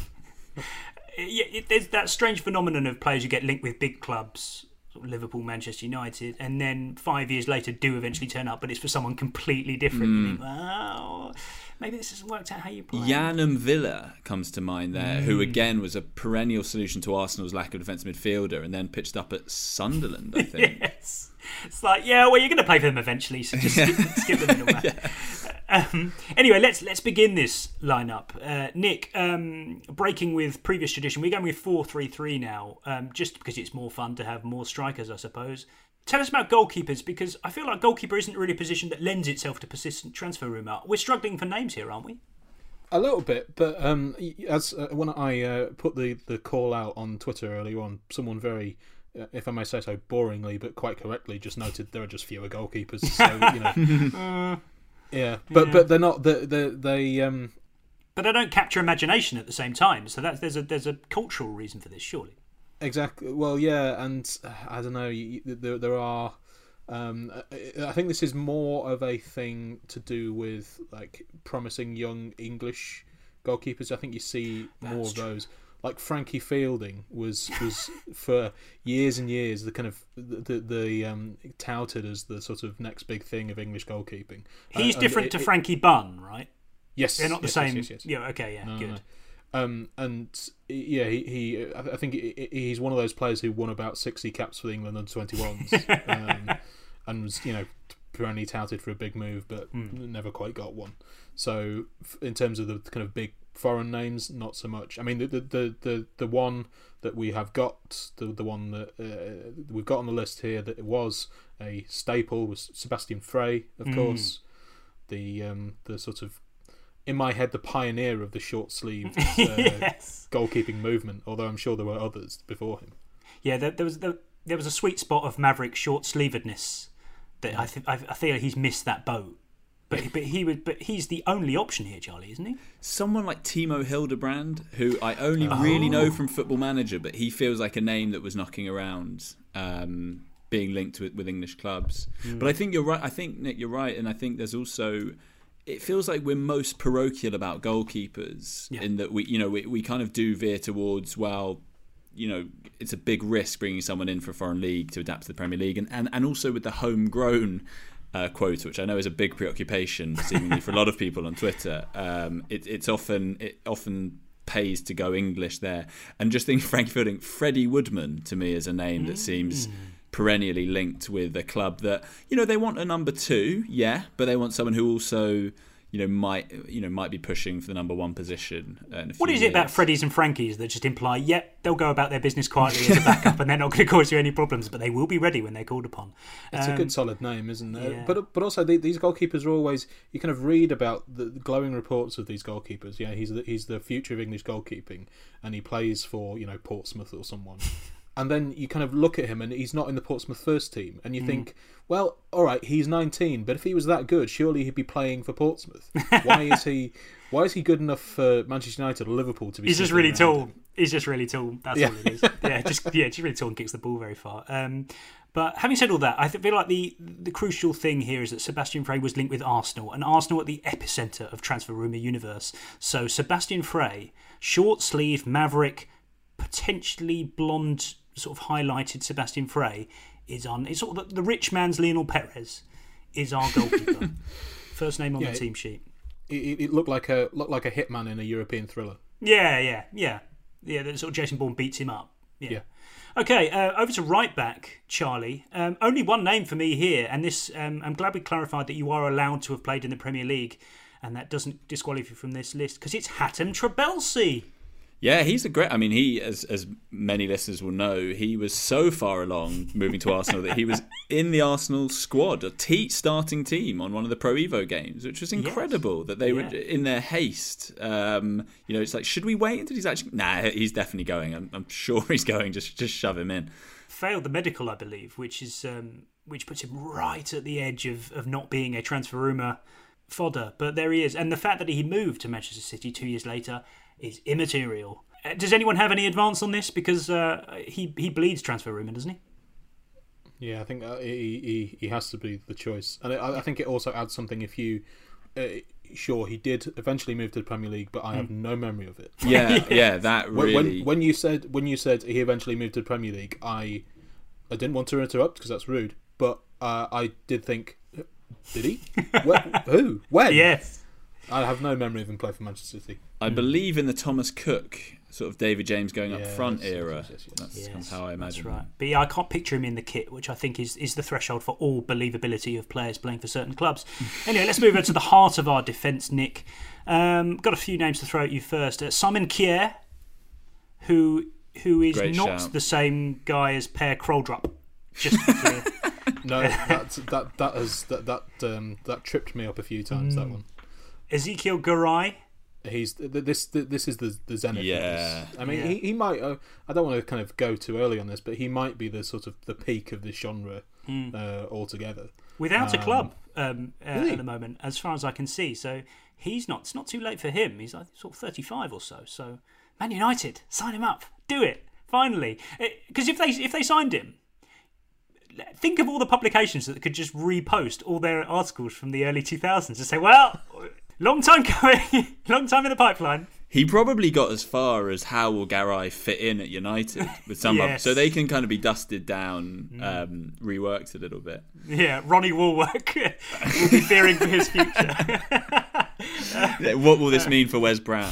yeah, it, there's that strange phenomenon of players who get linked with big clubs. Liverpool, Manchester United, and then five years later do eventually turn up, but it's for someone completely different. Mm. You think, wow, maybe this hasn't worked out how you play. Jan M'Vila comes to mind there, mm. who again was a perennial solution to Arsenal's lack of defensive midfielder, and then pitched up at Sunderland, I think. Yes. It's like, yeah, well, you're going to play for them eventually, so just skip, skip the middleman. Yeah. Um, anyway, let's let's begin this lineup. Uh, Nick, um, breaking with previous tradition, we're going with four three three now, um, just because it's more fun to have more strikers, I suppose. Tell us about goalkeepers, because I feel like goalkeeper isn't really a position that lends itself to persistent transfer rumour. We're struggling for names here, aren't we? A little bit, but um, as uh, when I uh, put the, the call out on Twitter earlier on, someone very, uh, if I may say so, boringly but quite correctly, just noted there are just fewer goalkeepers. So you know, uh, yeah, but yeah. but they're not. They they, they um. But they don't capture imagination at the same time. So that's there's a there's a cultural reason for this, surely. Exactly. Well, yeah, and uh, I don't know. You, there, there are. Um, I think this is more of a thing to do with like promising young English goalkeepers. I think you see That's more of true. those. Like Frankie Fielding was was for years and years the kind of the the, the um, touted as the sort of next big thing of English goalkeeping. He's uh, different it, to it, Frankie Bunn, right? Yes, they're not the yes, same. Yes, yes, yes. Yeah. Okay. Yeah. No, good. No, no. Um, and yeah, he, he I think he's one of those players who won about sixty caps for the England under twenty-ones, um, and was, you know, apparently touted for a big move, but mm. never quite got one. So in terms of the kind of big foreign names, not so much. I mean, the the the, the one that we have got, the the one that uh, we've got on the list here that it was a staple was Sebastian Frey, of mm. course, the um, the sort of, in my head, the pioneer of the short-sleeved uh, yes. goalkeeping movement, although I'm sure there were others before him. Yeah, there, there was there, there was a sweet spot of Maverick short-sleevedness that mm. I think I, I feel he's missed that boat. But but he would but he's the only option here, Charlie, isn't he? Someone like Timo Hildebrand, who I only oh. really know from Football Manager, but he feels like a name that was knocking around, um, being linked with, with English clubs. Mm. But I think you're right. I think Nick, you're right, and I think there's also. It feels like we're most parochial about goalkeepers yeah. in that we, you know, we, we kind of do veer towards, well, you know, it's a big risk bringing someone in for a foreign league to adapt to the Premier League, and and, and also with the homegrown uh, quota, which I know is a big preoccupation seemingly for a lot of people on Twitter. Um, it, it's often it often pays to go English there, and just think Frankie Fielding, Freddie Woodman to me is a name that seems. Perennially linked with a club that, you know, they want a number two, yeah, but they want someone who also, you know, might you know might be pushing for the number one position. In a what few is years. it about Freddies and Frankies that just imply, yep, they'll go about their business quietly as a backup and they're not going to cause you any problems, but they will be ready when they're called upon? It's um, a good solid name, isn't it? Yeah. But but also the, these goalkeepers are always, you kind of read about the, the glowing reports of these goalkeepers. Yeah, he's the, he's the future of English goalkeeping, and he plays for, you know, Portsmouth or someone. And then you kind of look at him and he's not in the Portsmouth first team. And you mm. think, well, all right, he's nineteen, but if he was that good, surely he'd be playing for Portsmouth. Why is he Why is he good enough for Manchester United or Liverpool to be He's just really tall. Him? He's just really tall. That's yeah. all it is. Yeah, just yeah, just really tall and kicks the ball very far. Um, but having said all that, I feel like the, the crucial thing here is that Sebastian Frey was linked with Arsenal, and Arsenal at the epicentre of transfer rumour universe. So Sebastian Frey, short-sleeved, maverick, potentially blonde, sort of highlighted Sebastian Frey is on. It's sort of the, the rich man's Lionel Perez is our goalkeeper. First name on yeah, the team sheet. It, it looked like a looked like a hitman in a European thriller. Yeah, yeah, yeah, yeah. That sort of Jason Bourne beats him up. Yeah. yeah. Okay, uh, over to right back, Charlie. Um, only one name for me here, and this um, I'm glad we clarified that you are allowed to have played in the Premier League, and that doesn't disqualify you from this list because it's Hatem Trabelsi. Yeah, he's a great... I mean, he, as as many listeners will know, he was so far along moving to Arsenal that he was in the Arsenal squad, a t- starting team on one of the Pro Evo games, which was incredible yes. that they yeah. were in their haste. Um, you know, it's like, should we wait until he's actually... Nah, he's definitely going. I'm, I'm sure he's going. Just just shove him in. Failed the medical, I believe, which is um, which puts him right at the edge of, of not being a transfer rumour fodder. But there he is. And the fact that he moved to Manchester City two years later is immaterial. Uh, does anyone have any advance on this? Because uh, he he bleeds transfer rumour, doesn't he? Yeah, I think uh, he, he he has to be the choice, and I, I think it also adds something if you. Uh, sure, he did eventually move to the Premier League, but I have mm. no memory of it. Yeah, yeah, that really. When, when you said when you said he eventually moved to the Premier League, I I didn't want to interrupt because that's rude, but uh, I did think, did he? Where, who? When? Yes. I have no memory of him playing for Manchester City. I mm. believe in the Thomas Cook, sort of David James going up yes, front yes, era. Yes, yes, yes. That's yes, kind of how I imagine. That's right. But yeah, I can't picture him in the kit, which I think is, is the threshold for all believability of players playing for certain clubs. Anyway, let's move on to the heart of our defence, Nick. Um, got a few names to throw at you first. Uh, Simon Kjær, who who is Great not shout. the same guy as Per Kroldrup. Just to be clear. No, that's, that that has that that um, that tripped me up a few times. Mm. That one. Ezekiel Garay. He's this. This is the the zenith. Yeah. Of this. I mean, yeah. he he might. Uh, I don't want to kind of go too early on this, but he might be the sort of the peak of this genre mm. uh, altogether. Without um, a club um, uh, really? at the moment, as far as I can see. So he's not. It's not too late for him. He's like sort of thirty-five or so. So Man United, sign him up. Do it. Finally. Because if they if they signed him, think of all the publications that could just repost all their articles from the early two thousands and say, well, long time coming, long time in the pipeline. He probably got as far as how will Garay fit in at United with some Yes. of, so they can kind of be dusted down, um, reworked a little bit. Yeah, Ronnie Woolwork will be fearing for his future. What will this mean for Wes Brown?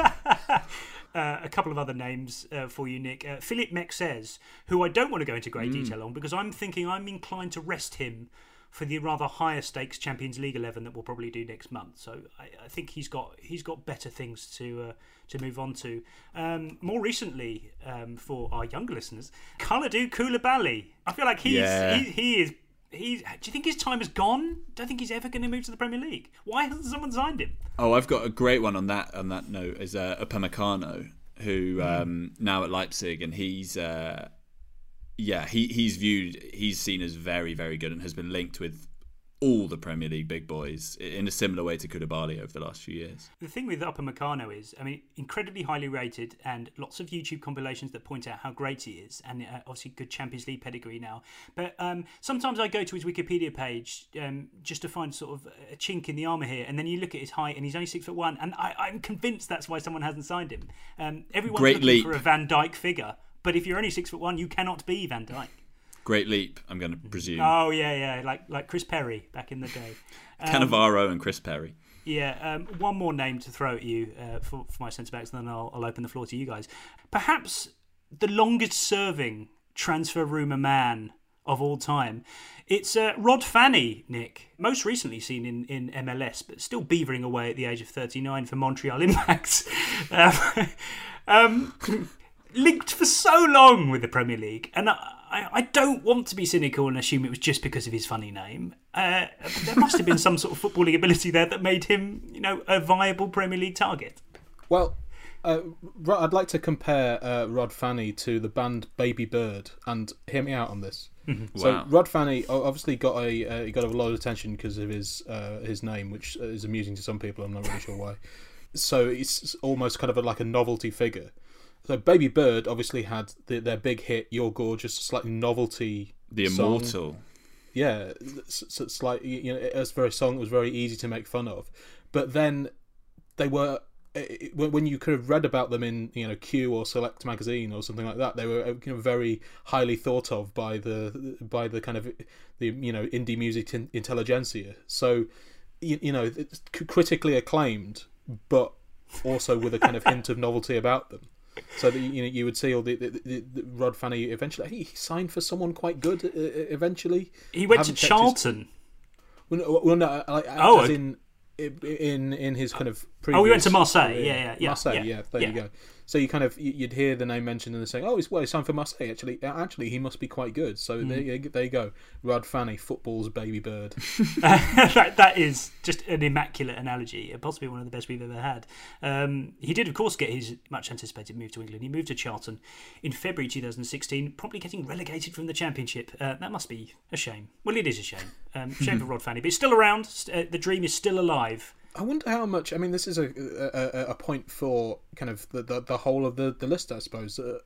Uh, a couple of other names uh, for you, Nick. Uh, Philippe Mexes, who I don't want to go into great Mm. detail on because I'm thinking I'm inclined to rest him for the rather higher stakes Champions League eleven that we'll probably do next month. So I, I think he's got he's got better things to uh, to move on to. Um, more recently, um, for our younger listeners, Kalidou Koulibaly. I feel like he's Yeah. he, he is. He's, do you think his time is gone? Don't think he's ever going to move to the Premier League. Why hasn't someone signed him? Oh, I've got a great one on that. On that note, is uh, Upamecano, who um, now at Leipzig, and he's uh, yeah, he he's viewed, he's seen as very very good, and has been linked with all the Premier League big boys in a similar way to Koulibaly over the last few years. The thing with Upamecano is, I mean, incredibly highly rated, and lots of YouTube compilations that point out how great he is, and uh, obviously good Champions League pedigree now. But um, sometimes I go to his Wikipedia page um, just to find sort of a chink in the armour here, and then you look at his height, and he's only six foot one, and I, I'm convinced that's why someone hasn't signed him. Um, everyone's Great looking leap. for a Van Dijk figure, but if you're only six foot one, you cannot be Van Dijk. Great leap, I'm going to presume. Oh yeah, yeah, like like Chris Perry back in the day. Um, Cannavaro and Chris Perry. Yeah, um, one more name to throw at you uh, for, for my centre backs, and then I'll, I'll open the floor to you guys. Perhaps the longest-serving transfer rumour man of all time. It's uh, Rod Fanny, Nick. Most recently seen in, in M L S, but still beavering away at the age of thirty-nine for Montreal Impact. um, um, linked for so long with the Premier League, and I, I, I don't want to be cynical and assume it was just because of his funny name. Uh, there must have been some sort of footballing ability there that made him, you know, a viable Premier League target. Well, uh, I'd like to compare uh, Rod Fanny to the band Baby Bird, and hear me out on this. Mm-hmm. So Wow. Rod Fanny obviously got a uh, he got a lot of attention because of his uh, his name, which is amusing to some people. I'm not really sure why. So it's almost kind of a, like a novelty figure. So Baby Bird obviously had the, their big hit "You're Gorgeous," slightly novelty. The song. Immortal. Yeah, it's, it's like, you know, it's a very song that was very easy to make fun of. But then they were, when you could have read about them in, you know, Q or Select magazine or something like that, they were, you know, very highly thought of by the by the kind of the you know indie music intelligentsia. So, you, you know, it's critically acclaimed, but also with a kind of hint of novelty about them. So that, you know, you would see all the, the, the, the Rod Fanny eventually. He signed for someone quite good. Uh, eventually, he went to Charlton. His, well, no, well, no, like, oh, as in in in his kind of previous. Oh, we went to Marseille. Career. Yeah, yeah, yeah. Marseille. Yeah, yeah there yeah. you go. So you kind of you'd hear the name mentioned and they're saying, "Oh, he's well, he's signed for Marseille." Actually, actually, he must be quite good. So mm. there, you, there you go, Rod Fanny, football's baby bird. that, that is just an immaculate analogy, possibly one of the best we've ever had. Um, he did, of course, get his much anticipated move to England. He moved to Charlton in February twenty sixteen, promptly getting relegated from the Championship. Uh, that must be a shame. Well, it is a shame. Um, shame for Rod Fanny, but he's still around. Uh, the dream is still alive. I wonder how much. I mean, this is a a, a point for kind of the, the, the whole of the, the list, I suppose. Uh,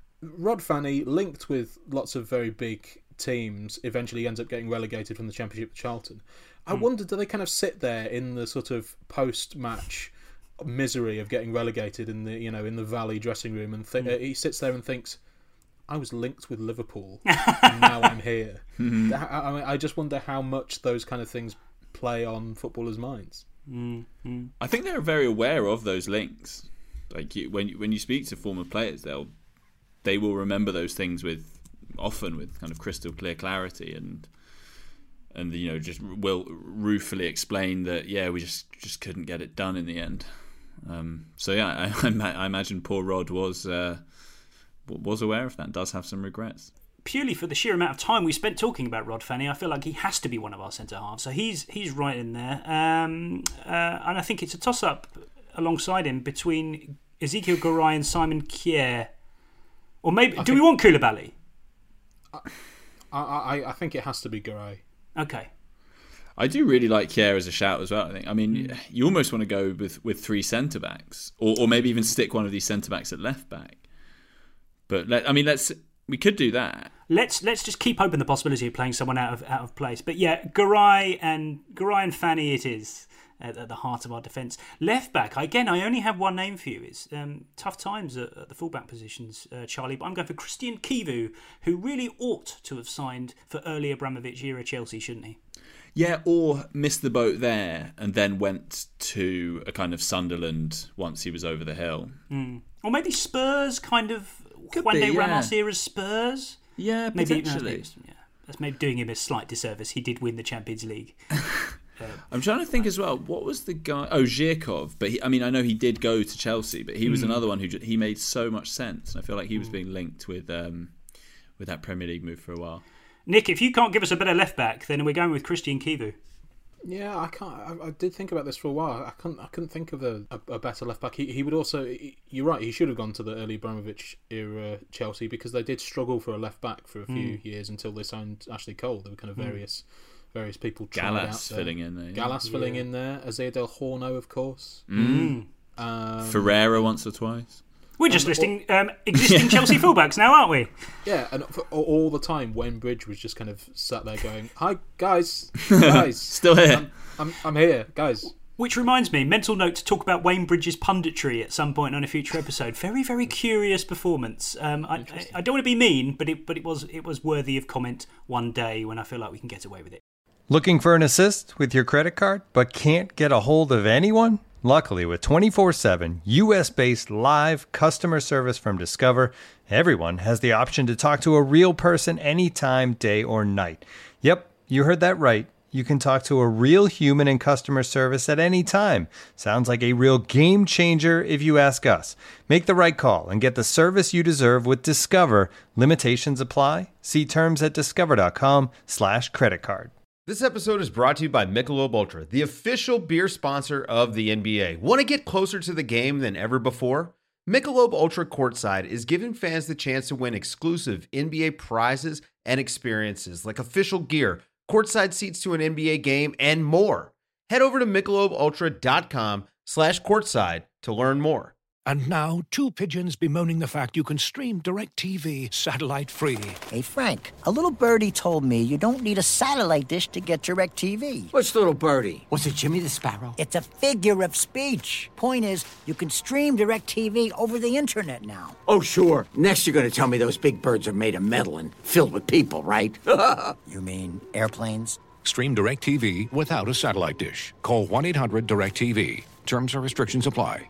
Rod Fanny, linked with lots of very big teams, eventually ends up getting relegated from the Championship to Charlton. I mm. wonder, do they kind of sit there in the sort of post-match misery of getting relegated in the you know in the Valley dressing room, and th- mm. uh, he sits there and thinks, I was linked with Liverpool, and now I'm here. Mm-hmm. I, I, I just wonder how much those kind of things play on footballers' minds. Mm-hmm. I think they're very aware of those links. Like you, when you, when you speak to former players, they'll they will remember those things with often with kind of crystal clear clarity, and and you know just will ruefully explain that yeah we just just couldn't get it done in the end. Um, so yeah, I, I imagine poor Rod was uh, was aware of that. Does have some regrets. Purely for the sheer amount of time we spent talking about Rod Fanny, I feel like he has to be one of our centre halves. So he's he's right in there, um, uh, and I think it's a toss up alongside him between Ezekiel Garay and Simon Kjær, or maybe I do we want Koulibaly? I, I I think it has to be Garay. Okay. I do really like Kjær as a shout as well. I think. I mean, mm. you almost want to go with, with three centre backs, or or maybe even stick one of these centre backs at left back. But let, I mean, let's we could do that. Let's let's just keep open the possibility of playing someone out of out of place. But yeah, Garay and Garay and Fanny it is at, at the heart of our defence. Left back, again, I only have one name for you. It's um, tough times at, at the fullback positions, uh, Charlie. But I'm going for Christian Kivu, who really ought to have signed for early Abramovich era Chelsea, shouldn't he? Yeah, or missed the boat there and then went to a kind of Sunderland once he was over the hill. Mm. Or maybe Spurs, kind of Could Juan be, de yeah. Ramos era Spurs. Yeah, maybe, potentially. No, yeah, that's maybe doing him a slight disservice. He did win the Champions League. uh, I'm trying to think as well. What was the guy? Oh, Zhirkov. But he, I mean, I know he did go to Chelsea, but he was Mm. another one who ju- he made so much sense, and I feel like he was being linked with um, with that Premier League move for a while. Nick, if you can't give us a better left back, then we're going with Christian Kivu. Yeah, I can't. I, I did think about this for a while. I couldn't. I couldn't think of a, a, a better left back. He, he would also. He, you're right. He should have gone to the early Abramovich era Chelsea because they did struggle for a left back for a few Mm. years until they signed Ashley Cole. There were kind of various mm. various people. Gallas tried out filling in there. Yeah. Gallas Yeah. filling in there. Azir Del Horno, of course. Mm. Um, Ferreira once or twice. We're just Um, listing um, existing Chelsea fullbacks now, aren't we? Yeah, and for, all the time, Wayne Bridge was just kind of sat there going, "Hi guys, guys, Still here. I'm, I'm, I'm here, guys." Which reminds me, mental note to talk about Wayne Bridge's punditry at some point on a future episode. Very, very curious performance. Um, I, I, I don't want to be mean, but it but it was it was worthy of comment one day when I feel like we can get away with it. Looking for an assist with your credit card, but can't get a hold of anyone? Luckily, with twenty-four seven U S-based live customer service from Discover, everyone has the option to talk to a real person anytime, day or night. Yep, you heard that right. You can talk to a real human in customer service at any time. Sounds like a real game changer if you ask us. Make the right call and get the service you deserve with Discover. Limitations apply. See terms at discover.com slash credit card. This episode is brought to you by Michelob Ultra, the official beer sponsor of the N B A. Want to get closer to the game than ever before? Michelob Ultra Courtside is giving fans the chance to win exclusive N B A prizes and experiences like official gear, courtside seats to an N B A game, and more. Head over to michelobultra.com slash courtside to learn more. And now, two pigeons bemoaning the fact you can stream DirecTV satellite-free. Hey, Frank, a little birdie told me you don't need a satellite dish to get DirecTV. What's little birdie? Was it Jimmy the Sparrow? It's a figure of speech. Point is, you can stream DirecTV over the internet now. Oh, sure. Next you're going to tell me those big birds are made of metal and filled with people, right? You mean airplanes? Stream DirecTV without a satellite dish. Call one eight hundred direct T V. Terms and restrictions apply.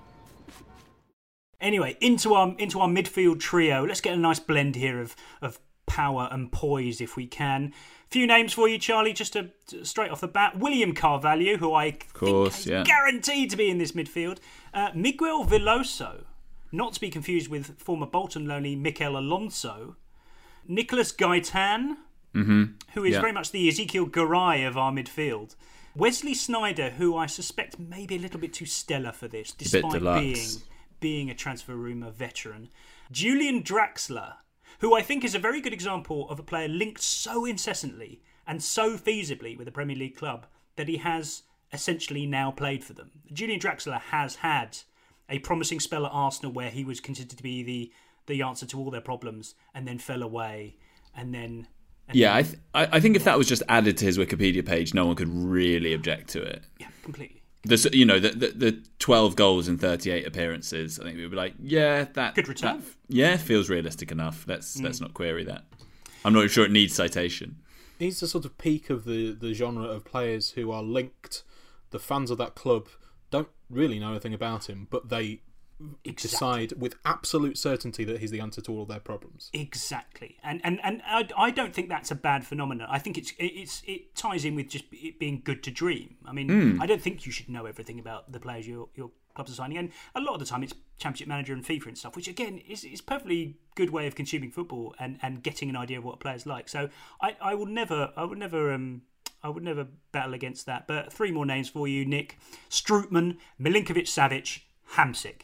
Anyway, into our into our midfield trio. Let's get a nice blend here of of power and poise, if we can. Few names for you, Charlie, just to, to straight off the bat. William Carvalho, who I of course, think is yeah. guaranteed to be in this midfield. Uh, Miguel Veloso, not to be confused with former Bolton loanee Mikel Alonso. Nicolas Gaitan, mm-hmm. who is yeah. very much the Ezekiel Garay of our midfield. Wesley Sneijder, who I suspect may be a little bit too stellar for this, despite being... being a transfer rumour veteran. Julian Draxler, who I think is a very good example of a player linked so incessantly and so feasibly with a Premier League club that he has essentially now played for them. Julian Draxler has had a promising spell at Arsenal where he was considered to be the, the answer to all their problems and then fell away and then... And yeah, then, I, th- I think if that was just added to his Wikipedia page, no one could really object to it. Yeah, completely. The, you know, the, the the twelve goals in thirty-eight appearances. I think we would be like, yeah, that good return. That, yeah, feels realistic enough. Let's Mm. let's not query that. I'm not sure it needs citation. He's the sort of peak of the, the genre of players who are linked. The fans of that club don't really know anything about him, but they exactly. decide with absolute certainty that he's the answer to all of their problems. Exactly, and and and I, I don't think that's a bad phenomenon. I think it's it's it ties in with just it being good to dream. I mean, mm. I don't think you should know everything about the players your your clubs are signing, and a lot of the time it's Championship Manager and FIFA and stuff, which again is is a perfectly good way of consuming football and, and getting an idea of what a player's like. So I, I will never I would never um. I would never battle against that. But three more names for you, Nick: Strootman, Milinkovic-Savic, Hamsik.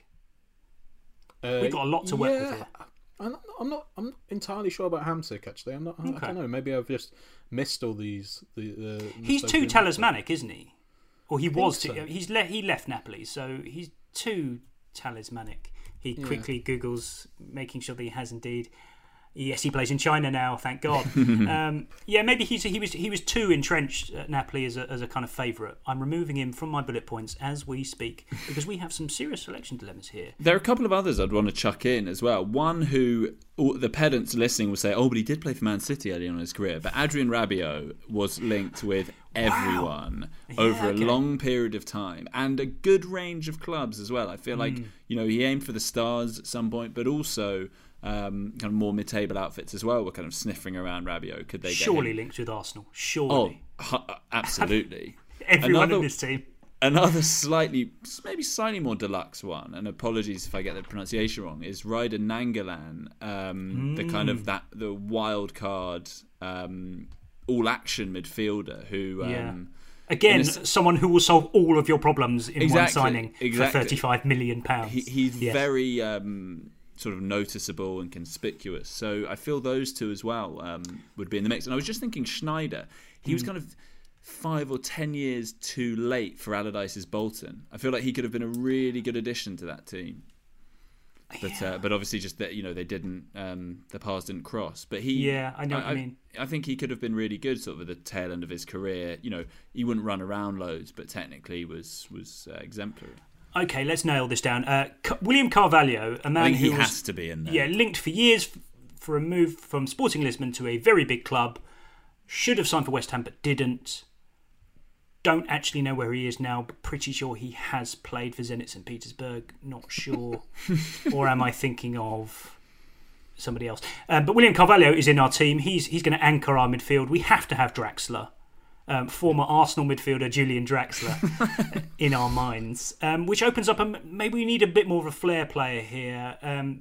Uh, We've got a lot to work yeah, with here. I'm not, I'm not. I'm not entirely sure about Hamsik. Actually, I'm not. Okay. I don't know. Maybe I've just missed all these. The, the he's too talismanic, isn't he? Or he was. Too, so. He's le- he left Napoli, so he's too talismanic. He quickly yeah. Googles, making sure that he has indeed. Yes, he plays in China now. Thank God. um, yeah, maybe he's he was he was too entrenched at Napoli as a as a kind of favourite. I'm removing him from my bullet points as we speak because we have some serious selection dilemmas here. There are a couple of others I'd want to chuck in as well. One who all the pedants listening will say, "Oh, but he did play for Man City early on in his career." But Adrien Rabiot was linked with everyone wow. over yeah, okay. a long period of time and a good range of clubs as well. I feel like mm. you know he aimed for the stars at some point, but also. Um, kind of more mid-table outfits as well were kind of sniffing around Rabiot. Could they get surely him? Linked with Arsenal? Surely. Oh, hu- absolutely. Everyone another, in this team. Another slightly, maybe slightly more deluxe one, and apologies if I get the pronunciation wrong, is Ryder Nangolan, um, mm. the kind of that the wild card, um, all-action midfielder who. Um, yeah. Again, a, someone who will solve all of your problems in exactly, one signing exactly. for thirty-five million pounds. He, he's yes. very. Um, sort of noticeable and conspicuous. So I feel those two as well um, would be in the mix. And I was just thinking Schneider, he mm. was kind of five or ten years too late for Allardyce's Bolton. I feel like he could have been a really good addition to that team. But yeah. uh, but obviously just that, you know, they didn't, um, the paths didn't cross. But he, yeah, I know I, what you mean. I, I think he could have been really good sort of at the tail end of his career. You know, he wouldn't run around loads, but technically was, was uh, exemplary. Okay, let's nail this down. Uh, William Carvalho, a man I think who he was, has to be in there. Yeah, linked for years for a move from Sporting Lisbon to a very big club. Should have signed for West Ham, but didn't. Don't actually know where he is now, but pretty sure he has played for Zenit Saint Petersburg. Not sure. Or am I thinking of somebody else? Um, but William Carvalho is in our team. He's he's going to anchor our midfield. We have to have Draxler. Um, former Arsenal midfielder Julian Draxler in our minds, um, which opens up a, maybe we need a bit more of a flair player here. Um,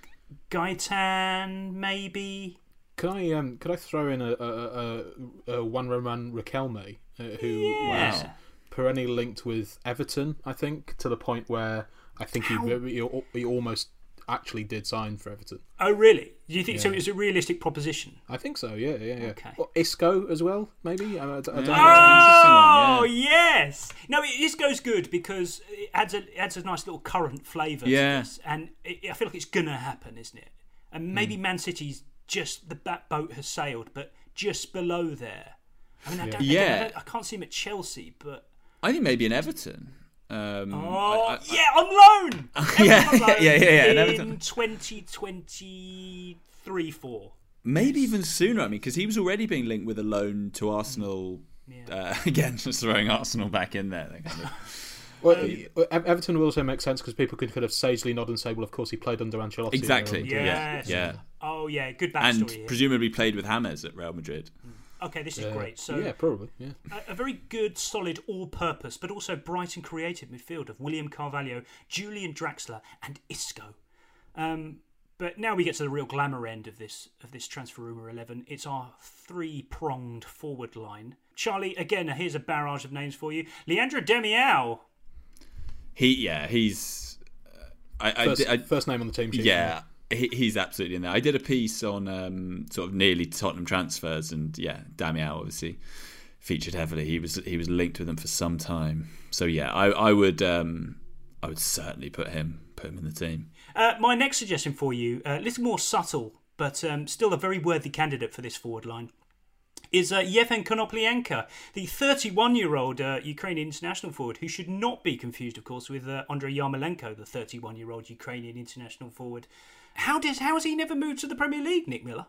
Gaetan, maybe. Could I um could I throw in a a, a, a Juan Roman Riquelme, uh, who yeah. was perennially linked with Everton, I think, to the point where I think he he, he almost actually did sign for Everton. Oh, really? Do you think yeah. so? It's a realistic proposition. I think so. Yeah, yeah, yeah. Okay. Or Isco as well, maybe. I, I don't yeah. know. Oh, yeah. yes. No, Isco's good because it adds a it adds a nice little current flavour yeah. to this, and it, I feel like it's gonna happen, isn't it? And maybe mm. Man City's just the that boat has sailed, but just below there. I mean, I, don't, yeah. again, I, don't, I can't see him at Chelsea, but I think maybe in Everton. Um, oh I, I, yeah, on loan. yeah, on loan yeah, yeah, yeah. In twenty twenty-three four. Maybe even sooner. I mean, because he was already being linked with a loan to Arsenal. Yeah. Uh, again, just throwing Arsenal back in there. Kind of. Well, um, Everton will also make sense because people could kind of sagely nod and say, "Well, of course, he played under Ancelotti." Exactly. Yes. Yeah. Yeah. Oh yeah, good backstory. And here. presumably played with James at Real Madrid. Mm. Okay, this is uh, great. So yeah, probably. Yeah, a, a very good, solid, all-purpose, but also bright and creative midfield of William Carvalho, Julian Draxler, and Isco. Um, but now we get to the real glamour end of this of this Transfer Rumour eleven. It's our three-pronged forward line. Charlie, again, here's a barrage of names for you. Leandro Demiao. He, yeah, he's uh, I, first, I, I, first name on the team sheet. Yeah. He, he's absolutely in there. I did a piece on um, sort of nearly Tottenham transfers, and yeah, Damiao obviously featured heavily. He was he was linked with them for some time. So yeah, I, I would um, I would certainly put him put him in the team. Uh, my next suggestion for you, a little more subtle, but um, still a very worthy candidate for this forward line, is uh, Yevhen Konoplyanka, the thirty-one-year-old uh, Ukrainian international forward, who should not be confused, of course, with uh, Andrei Yarmolenko, the thirty-one-year-old Ukrainian international forward. How did how has he never moved to the Premier League, Nick Miller?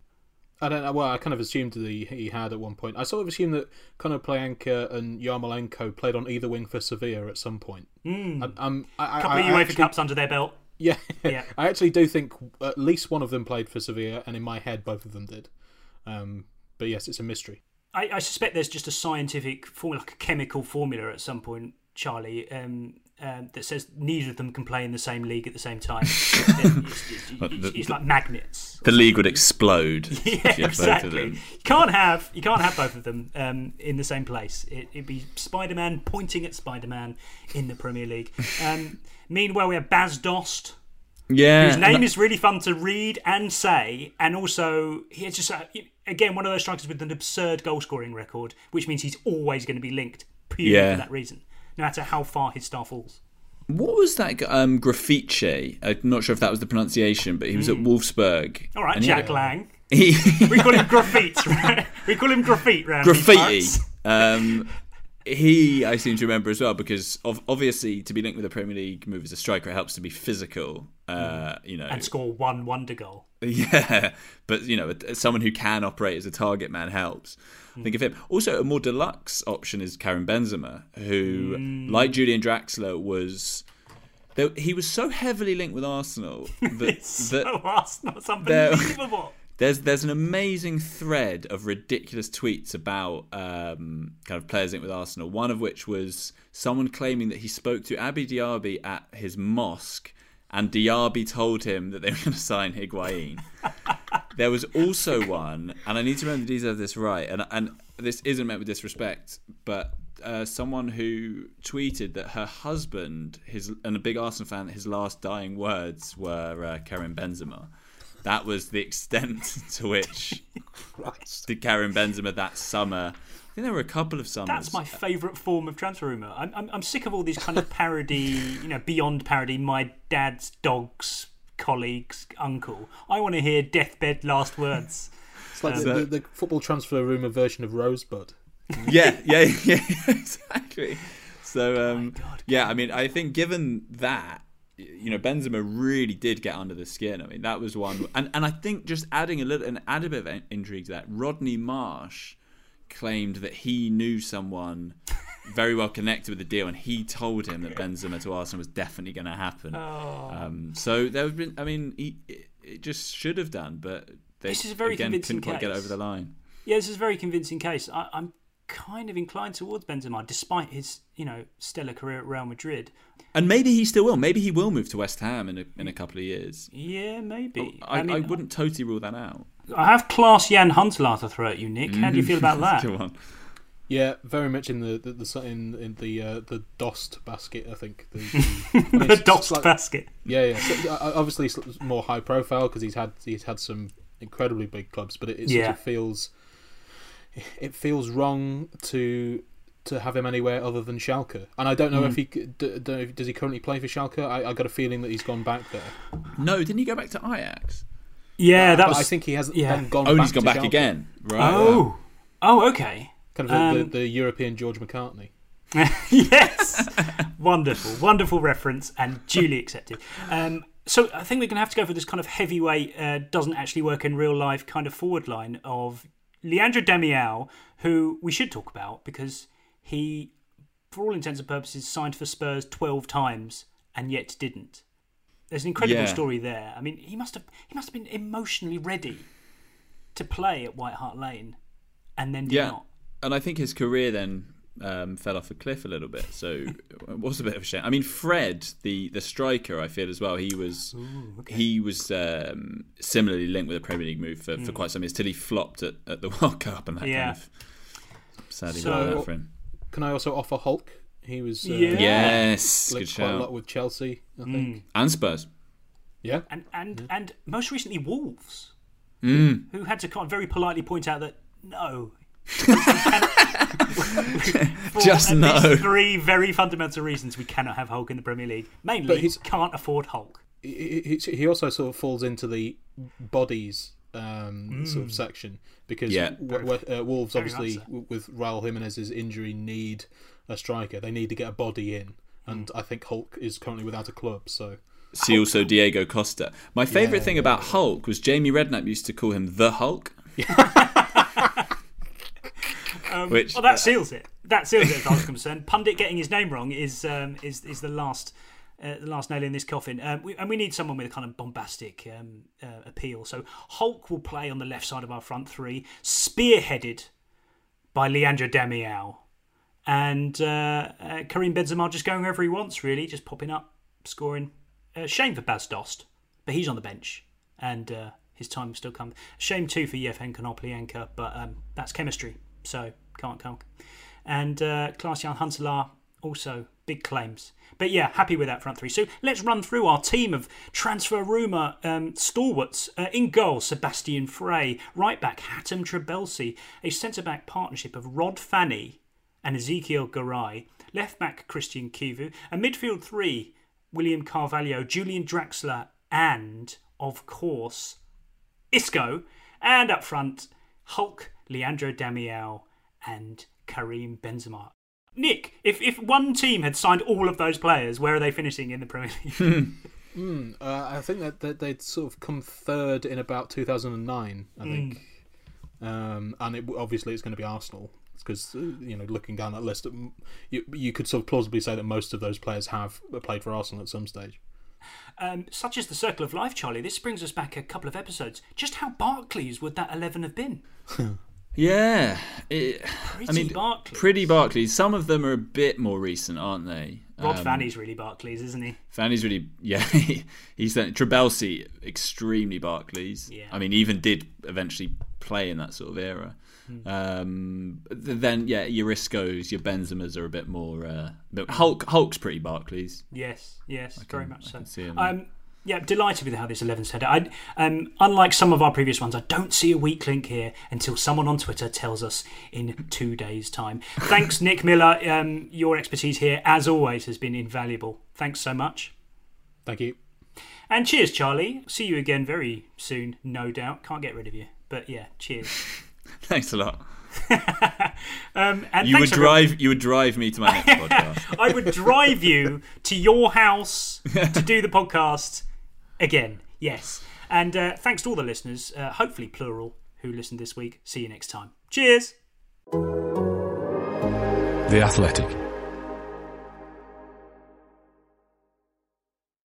I don't know. Well, I kind of assumed that he, he had at one point. I sort of assumed that Konoplyanka and Yarmolenko played on either wing for Sevilla at some point. Mm. I, um, I, a couple I, of I UEFA actually, Cups under their belt. Yeah, yeah. I actually do think at least one of them played for Sevilla, and in my head, both of them did. Um, but yes, it's a mystery. I, I suspect there's just a scientific formula, like a chemical formula at some point, Charlie, um, um, that says neither of them can play in the same league at the same time. it's, it's, it's, it's like magnets. The league would explode. Yeah, exactly. You can't have you can't have both of them um, in the same place. It, it'd be Spider-Man pointing at Spider-Man in the Premier League. Um, meanwhile, we have Bas Dost. Yeah, whose name is really fun to read and say, and also he's just uh, again one of those strikers with an absurd goal scoring record, which means he's always going to be linked purely yeah. for that reason, no matter how far his star falls. What was that? guy- Um, Graffice. I'm not sure if that was the pronunciation, but he was at Wolfsburg. All right, and he Jack had- Lang. He We call him Graffiti, right? We call him Graffiti round Graffiti. these parts. Um, he, I seem to remember as well, because of, obviously to be linked with the Premier League move as a striker, it helps to be physical. Uh, you know, And score one wonder goal. yeah, but you know, someone who can operate as a target man helps. Think of him. Also, a more deluxe option is Karim Benzema, who, Mm. like Julian Draxler, was. There, he was so heavily linked with Arsenal that, It's that so Arsenal. It's there- unbelievable. There's there's an amazing thread of ridiculous tweets about um, kind of players linked with Arsenal. One of which was someone claiming that he spoke to Abi Diaby at his mosque, and Diaby told him that they were going to sign Higuain. There was also one, and I need to remember the details of this right, and and this isn't meant with disrespect, but uh, someone who tweeted that her husband, his and a big Arsenal fan, his last dying words were uh, Karim Benzema. That was the extent to which did Karim Benzema that summer. I think there were a couple of summers. That's my favourite form of transfer rumour. I'm, I'm I'm sick of all these kind of parody, you know, beyond parody. My dad's dog's colleague's uncle. I want to hear deathbed last words. It's like Um, the, the, the football transfer rumour version of Rosebud. yeah, yeah, yeah, exactly. So, um, oh yeah, I mean, I think given that, you know, Benzema really did get under the skin. I mean, that was one, and and I think just adding a little, and add a bit of intrigue to that. Rodney Marsh claimed that he knew someone very well connected with the deal, and he told him that Benzema to Arsenal was definitely going to happen. Oh. Um, so there have been, I mean, he, it just should have done, but they This is a very again convincing couldn't quite get it case. over the line. Yeah, this is a very convincing case. I, I'm kind of inclined towards Benzema, despite his, you know, stellar career at Real Madrid. And maybe he still will. Maybe he will move to West Ham in a, in a couple of years. Yeah, maybe. I, I, mean, wouldn't totally rule that out. I have Klaas Jan Huntelaar to throw at you, Nick. How do you feel about that? Go on. Yeah, very much in the the, the in in the uh, the Dost basket. I think the, the, I mean, The it's Dost like- basket. Yeah, yeah. So, uh, obviously, it's more high profile because he's had he's had some incredibly big clubs, but it, it Yeah. sort of feels it feels wrong to to have him anywhere other than Schalke. And I don't know Mm. if he d- don't know if, does he currently play for Schalke. I, I got a feeling that he's gone back there. No, didn't he go back to Ajax? Yeah, Uh, that but was. I think he has yeah. then gone. Oh, and back he's gone to back Schalke. again. Right. Oh, oh, okay. Kind of the, Um, the, the European George McCartney. Yes, wonderful, wonderful reference, and duly accepted. Um, so I think we're going to have to go for this kind of heavyweight, uh, doesn't actually work in real life kind of forward line of Leandro Damião, who we should talk about because he, for all intents and purposes, signed for Spurs twelve times and yet didn't. There's an incredible Yeah. story there. I mean, he must have he must have been emotionally ready to play at White Hart Lane, and then did Yeah. not. And I think his career then um, fell off a cliff a little bit. So it was a bit of a shame. I mean, Fred, the, the striker, I feel as well. He was Ooh, okay. he was um, similarly linked with a Premier League move for, for Mm. quite some years till he flopped at, at the World Cup, and that Yeah. kind of sadly So- worked out for him. Can I also offer Hulk? He was uh, Yeah. Yes, linked good quite a shout. lot with Chelsea, I Mm. think. And Spurs. Yeah. And and and most recently Wolves, Mm. who had to kind of very politely point out that no, for Just at no. least three very fundamental reasons we cannot have Hulk in the Premier League. Mainly, But he's- can't afford Hulk. He, he, he also sort of falls into the bodies um, sort of Mm. section because Yeah. w- w- uh, Wolves Very obviously much so. w- with Raul Jimenez's injury need a striker. They need to get a body in, and I think Hulk is currently without a club. So See also Diego Costa. My favourite Yeah. thing about Hulk was Jamie Redknapp used to call him the Hulk. Um, Which- well, that seals it. That seals it, as far as I'm concerned. Pundit getting his name wrong is um, is is the last uh, the last nail in this coffin. Um, we, and we need someone with a kind of bombastic um, uh, appeal. So Hulk will play on the left side of our front three, spearheaded by Leandro Damião, and uh, uh, Karim Benzema just going wherever he wants, really, just popping up, scoring. Uh, shame for Bas Dost, but he's on the bench, and uh, his time will still come. Shame too for Yevhen Konoplyanka, but um, that's chemistry, so can't count. And uh, Klaas-Jan Huntelaar, also big claims. But yeah, happy with that front three. So let's run through our team of transfer rumour um, stalwarts. Uh, in goal, Sebastian Frey. Right back, Hatem Trabelsi. A centre-back partnership of Rod Fanny and Ezekiel Garay. Left back Christian Kivu. And midfield three, William Carvalho, Julian Draxler, and, of course, Isco. And up front, Hulk, Leandro Damião, and Karim Benzema. Nick, if, if one team had signed all of those players, where are they finishing in the Premier League? mm, uh, I think that, that they'd sort of come third in about two thousand nine, I think. Mm. Um, and it, obviously it's going to be Arsenal. Because, you know, looking down that list, you, you could sort of plausibly say that most of those players have played for Arsenal at some stage. Um, such is the circle of life, Charlie. This brings us back a couple of episodes. Just how Barclays would that eleven have been? Yeah. It, pretty I mean, Barclays. Pretty Barclays. Some of them are a bit more recent, aren't they? Rod um, Fanny's really Barclays, isn't he? Fanny's really, yeah. He's Trabelsi, extremely Barclays. Yeah. I mean, even did eventually play in that sort of era. Hmm. Um, then, yeah, your Iscos, your Benzemas are a bit more. Uh, but Hulk, Hulk's pretty Barclays. Yes, yes, I can, very much I so. can see him. Um, yeah, delighted with how this eleven's headed. I, um, unlike some of our previous ones, I don't see a weak link here until someone on Twitter tells us in two days' time. Thanks, Nick Miller. Um, your expertise here, as always, has been invaluable. Thanks so much. Thank you. And cheers, Charlie. See you again very soon, no doubt. Can't get rid of you. But yeah, cheers. Thanks a lot. um, and you would drive. Everyone. You would drive me to my next podcast. I would drive you to your house to do the podcast again. Yes, and uh, thanks to all the listeners, uh, hopefully plural, who listened this week. See you next time. Cheers. The Athletic.